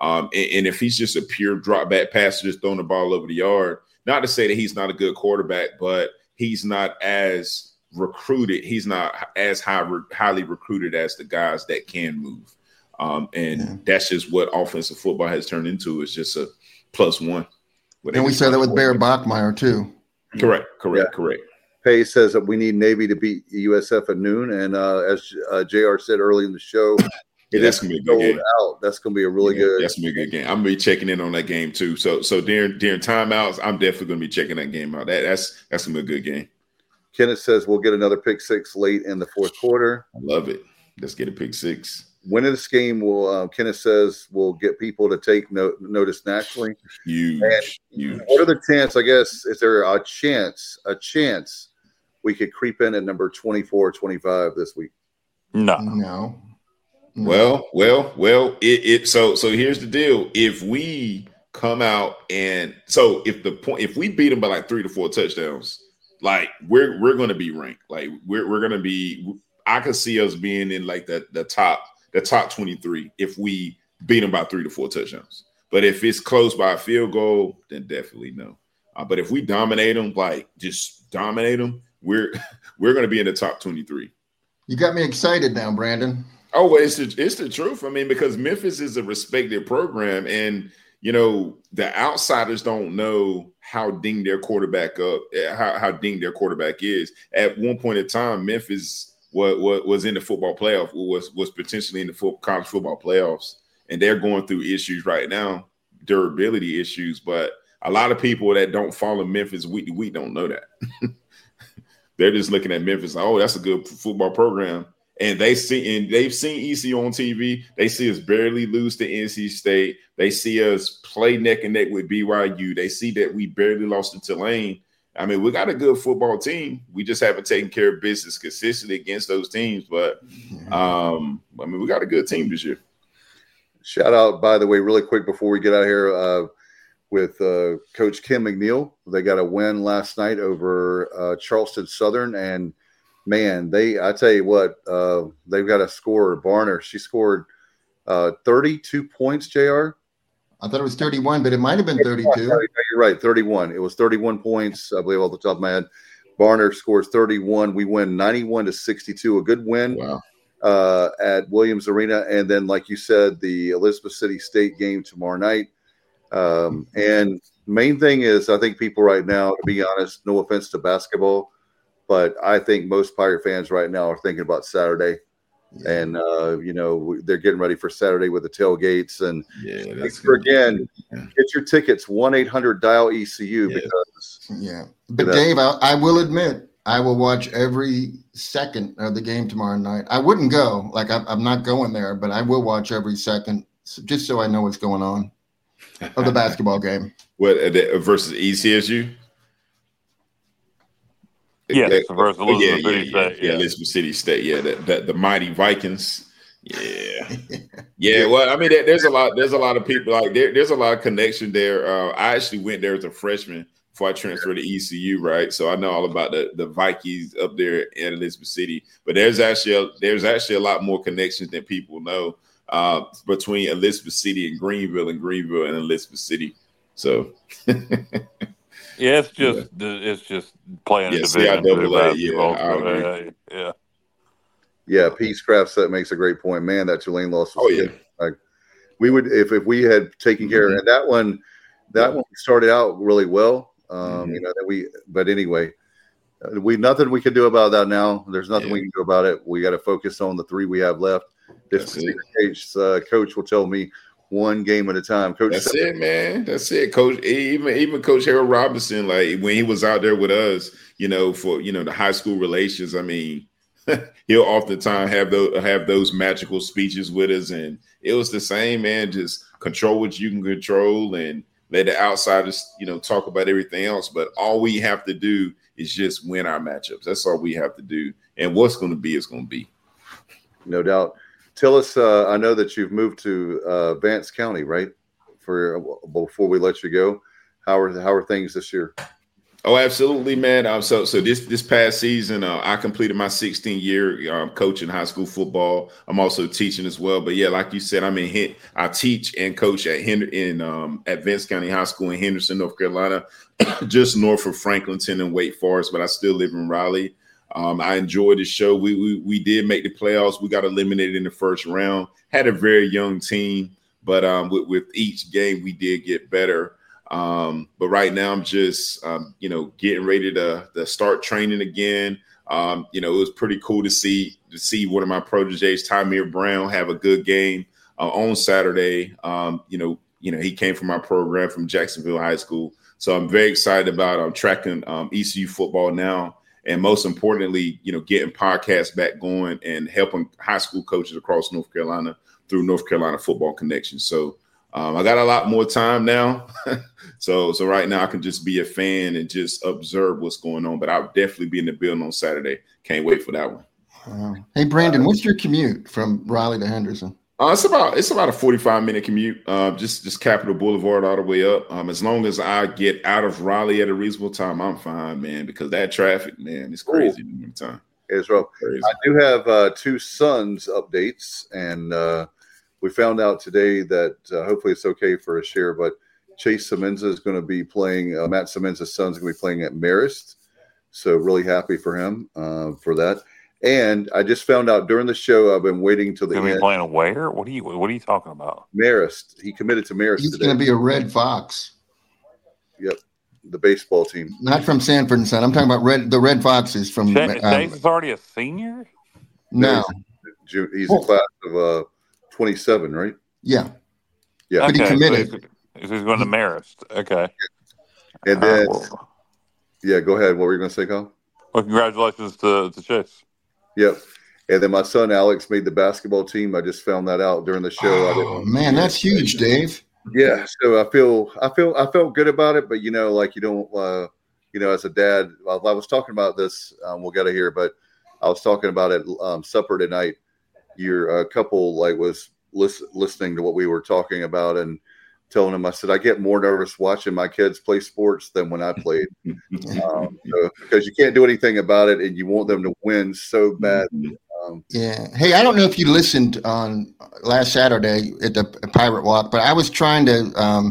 And if he's just a pure drop back passer, just throwing the ball over the yard, not to say that he's not a good quarterback, but he's not as recruited. He's not as highly recruited as the guys that can move. That's just what offensive football has turned into. It's just a +1. And we saw that with Bear Bachmeier too. Correct. Pay says that we need Navy to beat USF at noon. And as JR said early in the show, that's going to be a good game. That's going to be a really good. That's going to be a good game. I'm going to be checking in on that game too. So during timeouts, I'm definitely going to be checking that game out. That's going to be a good game. Kenneth says we'll get another pick six late in the fourth quarter. I love it. Let's get a pick six. Winning this game will, Kenneth says, will get people to take notice nationally. Huge. What are the chances? I guess is there a chance we could creep in at number 24, 25 this week? No. Well. So here's the deal. If we come out if we beat them by like 3 to 4 touchdowns, like we're going to be ranked. Like we're going to be. I could see us being in like the top 23 if we beat them by 3 to 4 touchdowns. But if it's close by a field goal, then definitely no. But if we dominate them, like just dominate them, we're going to be in the top 23. You got me excited now, Brandon. Oh, well, it's the truth. I mean, because Memphis is a respected program, and the outsiders don't know how dinged their quarterback is. At one point in time, Memphis was in the football playoff, was potentially in the college football playoffs, and they're going through issues right now, durability issues. But a lot of people that don't follow Memphis week to week don't know that. They're just looking at Memphis like, oh, that's a good football program. And they've seen ECU on TV. They see us barely lose to NC State. They see us play neck and neck with BYU. They see that we barely lost to Tulane. I mean, we got a good football team. We just haven't taken care of business consistently against those teams. But, we got a good team this year. Shout out, by the way, really quick before we get out of here, with Coach Kim McNeil. They got a win last night over Charleston Southern. And, man, I tell you what, they've got a scorer, Barner. She scored 32 points, JR. I thought it was 31, but it might have been 32. You're right, 31. It was 31 points, I believe, off the top of my head. Barner scores 31. We win 91-62, a good win. Wow. At Williams Arena. And then, like you said, the Elizabeth City State game tomorrow night. And main thing is, I think people right now, to be honest, no offense to basketball, but I think most Pirate fans right now are thinking about Saturday. And, they're getting ready for Saturday with the tailgates. And get your tickets, 1-800-DIAL-ECU. But Dave, I will admit, I will watch every second of the game tomorrow night. I wouldn't go. Like, I'm not going there, but I will watch every second just so I know what's going on of the basketball game. What, versus ECSU? Yes, versus Elizabeth City State. Yeah, Elizabeth City State. Yeah, the mighty Vikings. Yeah. Well, I mean, there's a lot of people like there's a lot of connection there. I actually went there as a freshman before I transferred to ECU, right? So I know all about the Vikings up there in Elizabeth City. But there's actually a lot more connections than people know between Elizabeth City and Greenville and Elizabeth City. So. Yeah, it's just playing Division II basketball. Yeah, Peace Crafts, that makes a great point. Man, that Tulane loss was good. Like, we would if we had taken care of that one started out really well. But anyway, nothing we can do about that now. There's nothing we can do about it. We got to focus on the 3 we have left. This case, coach will tell me one game at a time. Coach, that's it, man. That's it, Coach. Even Coach Harold Robinson, like when he was out there with us, for the high school relations. I mean, he'll oftentimes have those magical speeches with us, and it was the same, man. Just control what you can control, and let the outsiders, talk about everything else. But all we have to do is just win our matchups. That's all we have to do, and what's going to be is going to be. No doubt. Tell us, I know that you've moved to Vance County, right? Before we let you go, how are things this year? Oh, absolutely, man. So this past season, I completed my 16th year coaching high school football. I'm also teaching as well. But yeah, like you said, I teach and coach at Vance County High School in Henderson, North Carolina, just north of Franklinton and Wake Forest. But I still live in Raleigh. I enjoyed the show. We did make the playoffs. We got eliminated in the first round. Had a very young team, but with each game we did get better. But right now I'm just, getting ready to start training again. It was pretty cool to see one of my proteges, Tymir Brown, have a good game on Saturday. He came from my program from Jacksonville High School. So I'm very excited about tracking ECU football now. And most importantly, getting podcasts back going and helping high school coaches across North Carolina through North Carolina Football Connection. So I got a lot more time now. So right now I can just be a fan and just observe what's going on. But I'll definitely be in the building on Saturday. Can't wait for that one. Hey, Brandon, what's your commute from Raleigh to Henderson? It's about a 45-minute commute. Just Capitol Boulevard all the way up. As long as I get out of Raleigh at a reasonable time, I'm fine, man. Because that traffic, man, it's crazy in the time. It's rough. I do have two Suns updates, and we found out today that hopefully it's okay for a share, but Chase Semenza is going to be playing. Matt Semenza's son's going to be playing at Marist, so really happy for him for that. And I just found out during the show. I've been waiting till the end. Playing a where? What are you talking about? Marist. He committed to Marist. He's going to be a Red Fox. Yep, the baseball team. Not from Sanford and Son. I'm talking about the Red Foxes from. Chase is already a senior. No, he's a class of 27, right? Yeah. Yeah. But he committed. So he's going to Marist. Okay. And then, go ahead. What were you going to say, Kyle? Well, congratulations to Chase. Yep. And then my son Alex made the basketball team. I just found that out during the show. Oh man, that's huge, Dave. Yeah. So I felt good about it, but you don't, as a dad, I was talking about this. We'll get to hear, but I was talking about it supper tonight. Your couple was listening to what we were talking about and telling them, I said, I get more nervous watching my kids play sports than when I played because you can't do anything about it and you want them to win so bad. Yeah. Hey, I don't know if you listened on last Saturday at the Pirate Walk, but I was trying to,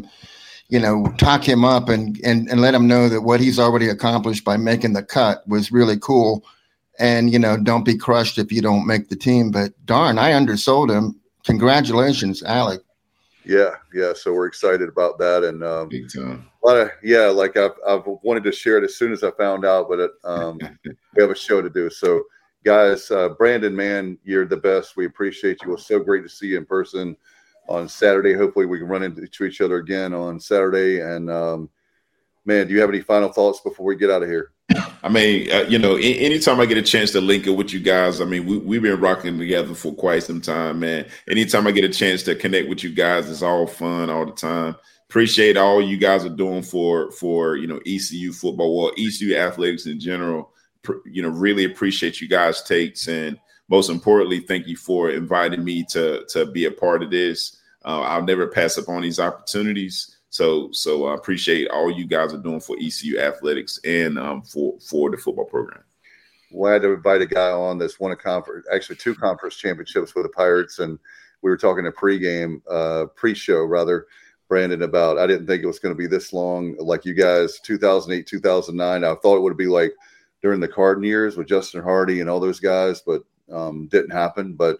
talk him up and let him know that what he's already accomplished by making the cut was really cool. And, don't be crushed if you don't make the team. But darn, I undersold him. Congratulations, Alec. Yeah. So we're excited about that. And big time. I've wanted to share it as soon as I found out, but we have a show to do. So, guys, Brandon, man, you're the best. We appreciate you. It was so great to see you in person on Saturday. Hopefully we can run into each other again on Saturday. And, man, do you have any final thoughts before we get out of here? Anytime I get a chance to link it with you guys, we've been rocking together for quite some time, man. Anytime I get a chance to connect with you guys, it's all fun all the time. Appreciate all you guys are doing for ECU football, well, ECU athletics in general. Really appreciate you guys' takes, and most importantly, thank you for inviting me to be a part of this. I'll never pass up on these opportunities. So I appreciate all you guys are doing for ECU athletics and for the football program. Well, I had to invite a guy on that's won two conference championships with the Pirates, and we were talking a pre-show rather, Brandon, about I didn't think it was going to be this long. Like you guys, 2008, 2009, I thought it would be like during the Cardin years with Justin Hardy and all those guys, but didn't happen. But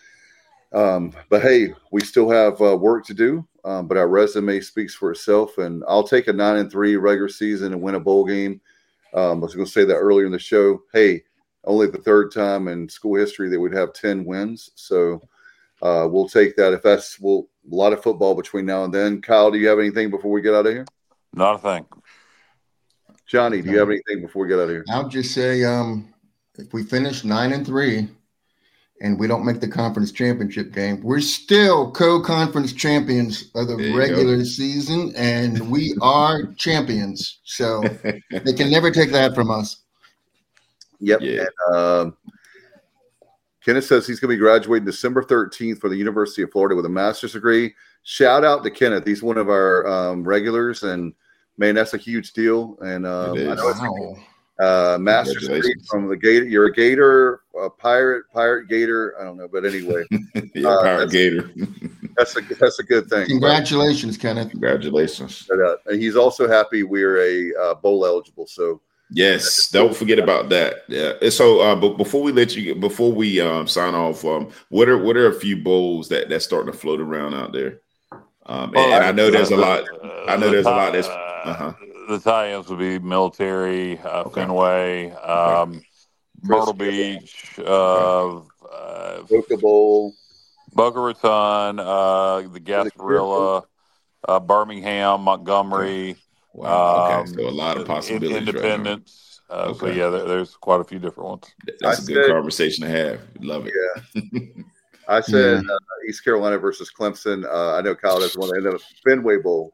hey, we still have work to do. But our resume speaks for itself, and I'll take a 9-3 regular season and win a bowl game. I was going to say that earlier in the show. Hey, only the third time in school history that we'd have 10 wins. So we'll take that. A lot of football between now and then. Kyle, do you have anything before we get out of here? Not a thing. Johnny, do you have anything before we get out of here? I'll just say, if we finish 9-3 and we don't make the conference championship game, we're still co-conference champions of the regular season, and we are champions. So they can never take that from us. Yep. Yeah. And, Kenneth says he's going to be graduating December 13th for the University of Florida with a master's degree. Shout out to Kenneth. He's one of our regulars, and man, that's a huge deal. And I It is. know it's Wow. Master Street Congratulations. from the Gator. You're a Gator, a pirate Gator. I don't know, but anyway, Yeah, Pirate Gator. that's a good thing. Congratulations, Kenneth. Congratulations. But, and he's also happy we're a bowl eligible. So Yes, don't forget about that. Yeah. And so, but before we sign off, what are a few bowls that's starting to float around out there? And I know there's a lot. I know there's a lot. That's the tie-ins would be Military, Fenway, Myrtle Beach, Boca Bowl, Boca Raton, the Gasparilla, Birmingham, Montgomery. wow. Okay, so a lot of possibilities. Independence. Okay. So yeah, there's quite a few different ones. That's a good conversation to have. Love it. Yeah. I said East Carolina versus Clemson. I know Kyle doesn't want to end up Fenway Bowl.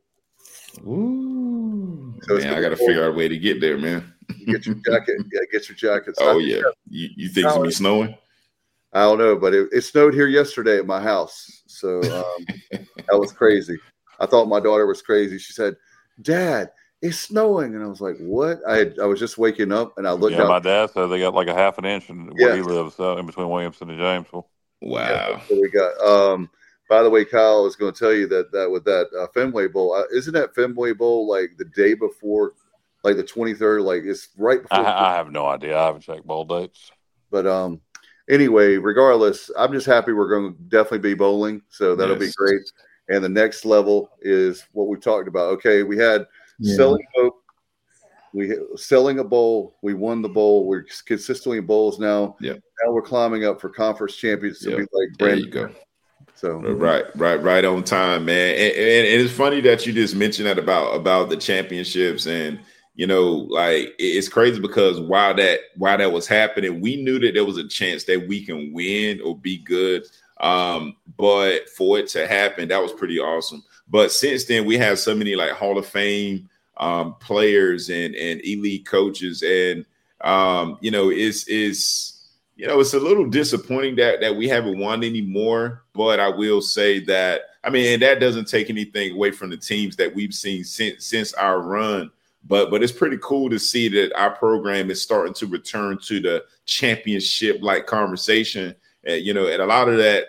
Ooh, So man, I got to figure out a way to get there, man. You get your jacket. Yeah, get your jacket. Oh yeah, you think it's gonna be snowing? I don't know, but it snowed here yesterday at my house. So that was crazy. I thought my daughter was crazy. She said, "Dad, it's snowing," and I was like, "What?" I was just waking up and I looked out. My dad said they got like a half an inch where he lives, in between Williamson and Jamesville. Wow. Yeah, that's what we got. By the way, Kyle, I was going to tell you that with that Fenway Bowl, isn't that Fenway Bowl like the day before, like the 23rd? Like it's right before. I have no idea. I haven't checked bowl dates. But anyway, regardless, I'm just happy we're going to definitely be bowling, so that'll be great. And the next level is what we talked about. Okay, we had selling hope. Selling a bowl. We won the bowl. We're consistently in bowls now. Yeah. Now we're climbing up for conference champions to be like there Brandon. you go. So right on time, man. And it's funny that you just mentioned that about the championships, and like it's crazy because while that was happening, we knew that there was a chance that we can win or be good. But for it to happen, that was pretty awesome. But since then, we have so many like Hall of Fame players and elite coaches, and it's a little disappointing that we haven't won anymore. But I will say that, and that doesn't take anything away from the teams that we've seen since our run. But it's pretty cool to see that our program is starting to return to the championship-like conversation. And a lot of that,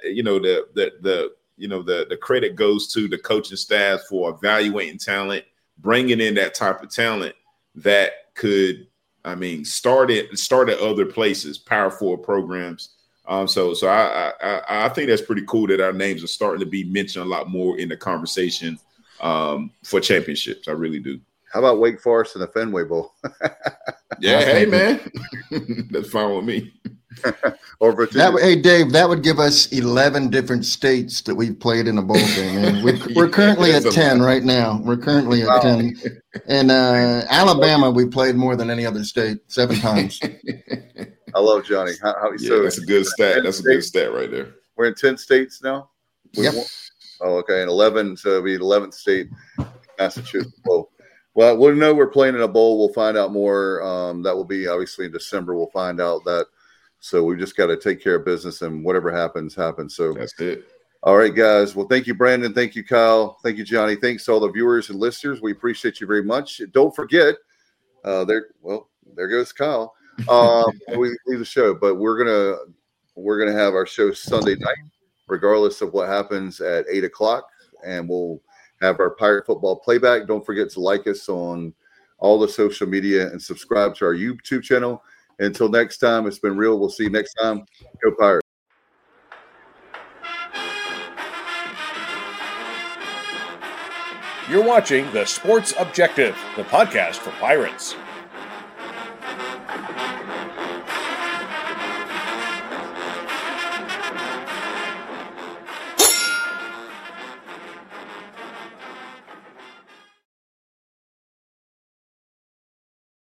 the credit goes to the coaching staff for evaluating talent, bringing in that type of talent that could, start at other places, Power 4 programs. So I think that's pretty cool that our names are starting to be mentioned a lot more in the conversation for championships. I really do. How about Wake Forest and the Fenway Bowl? Yeah, hey man, that's fine with me. Or Virginia. Hey Dave, that would give us 11 different states that we've played in a bowl game. And we're currently at 10 right now. We're currently at 10. And Alabama, we played more than any other state, 7 times. I love Johnny. That's a good stat. That's a good stat right there. We're in 10 states now? Yep. Oh, okay. And 11, so it'll be the 11th state, Massachusetts. Well, we'll know we're playing in a bowl. We'll find out more. That will be obviously in December. We'll find out that. So we just got to take care of business, and whatever happens, happens. So that's it. All right, guys. Well, thank you, Brandon. Thank you, Kyle. Thank you, Johnny. Thanks to all the viewers and listeners. We appreciate you very much. Don't forget, there goes Kyle. We leave the show, but we're gonna have our show Sunday night, regardless of what happens at 8:00, and we'll have our Pirate football playback. Don't forget to like us on all the social media and subscribe to our YouTube channel. Until next time, it's been real. We'll see you next time. Go Pirates. You're watching The Sports Objective, the podcast for Pirates.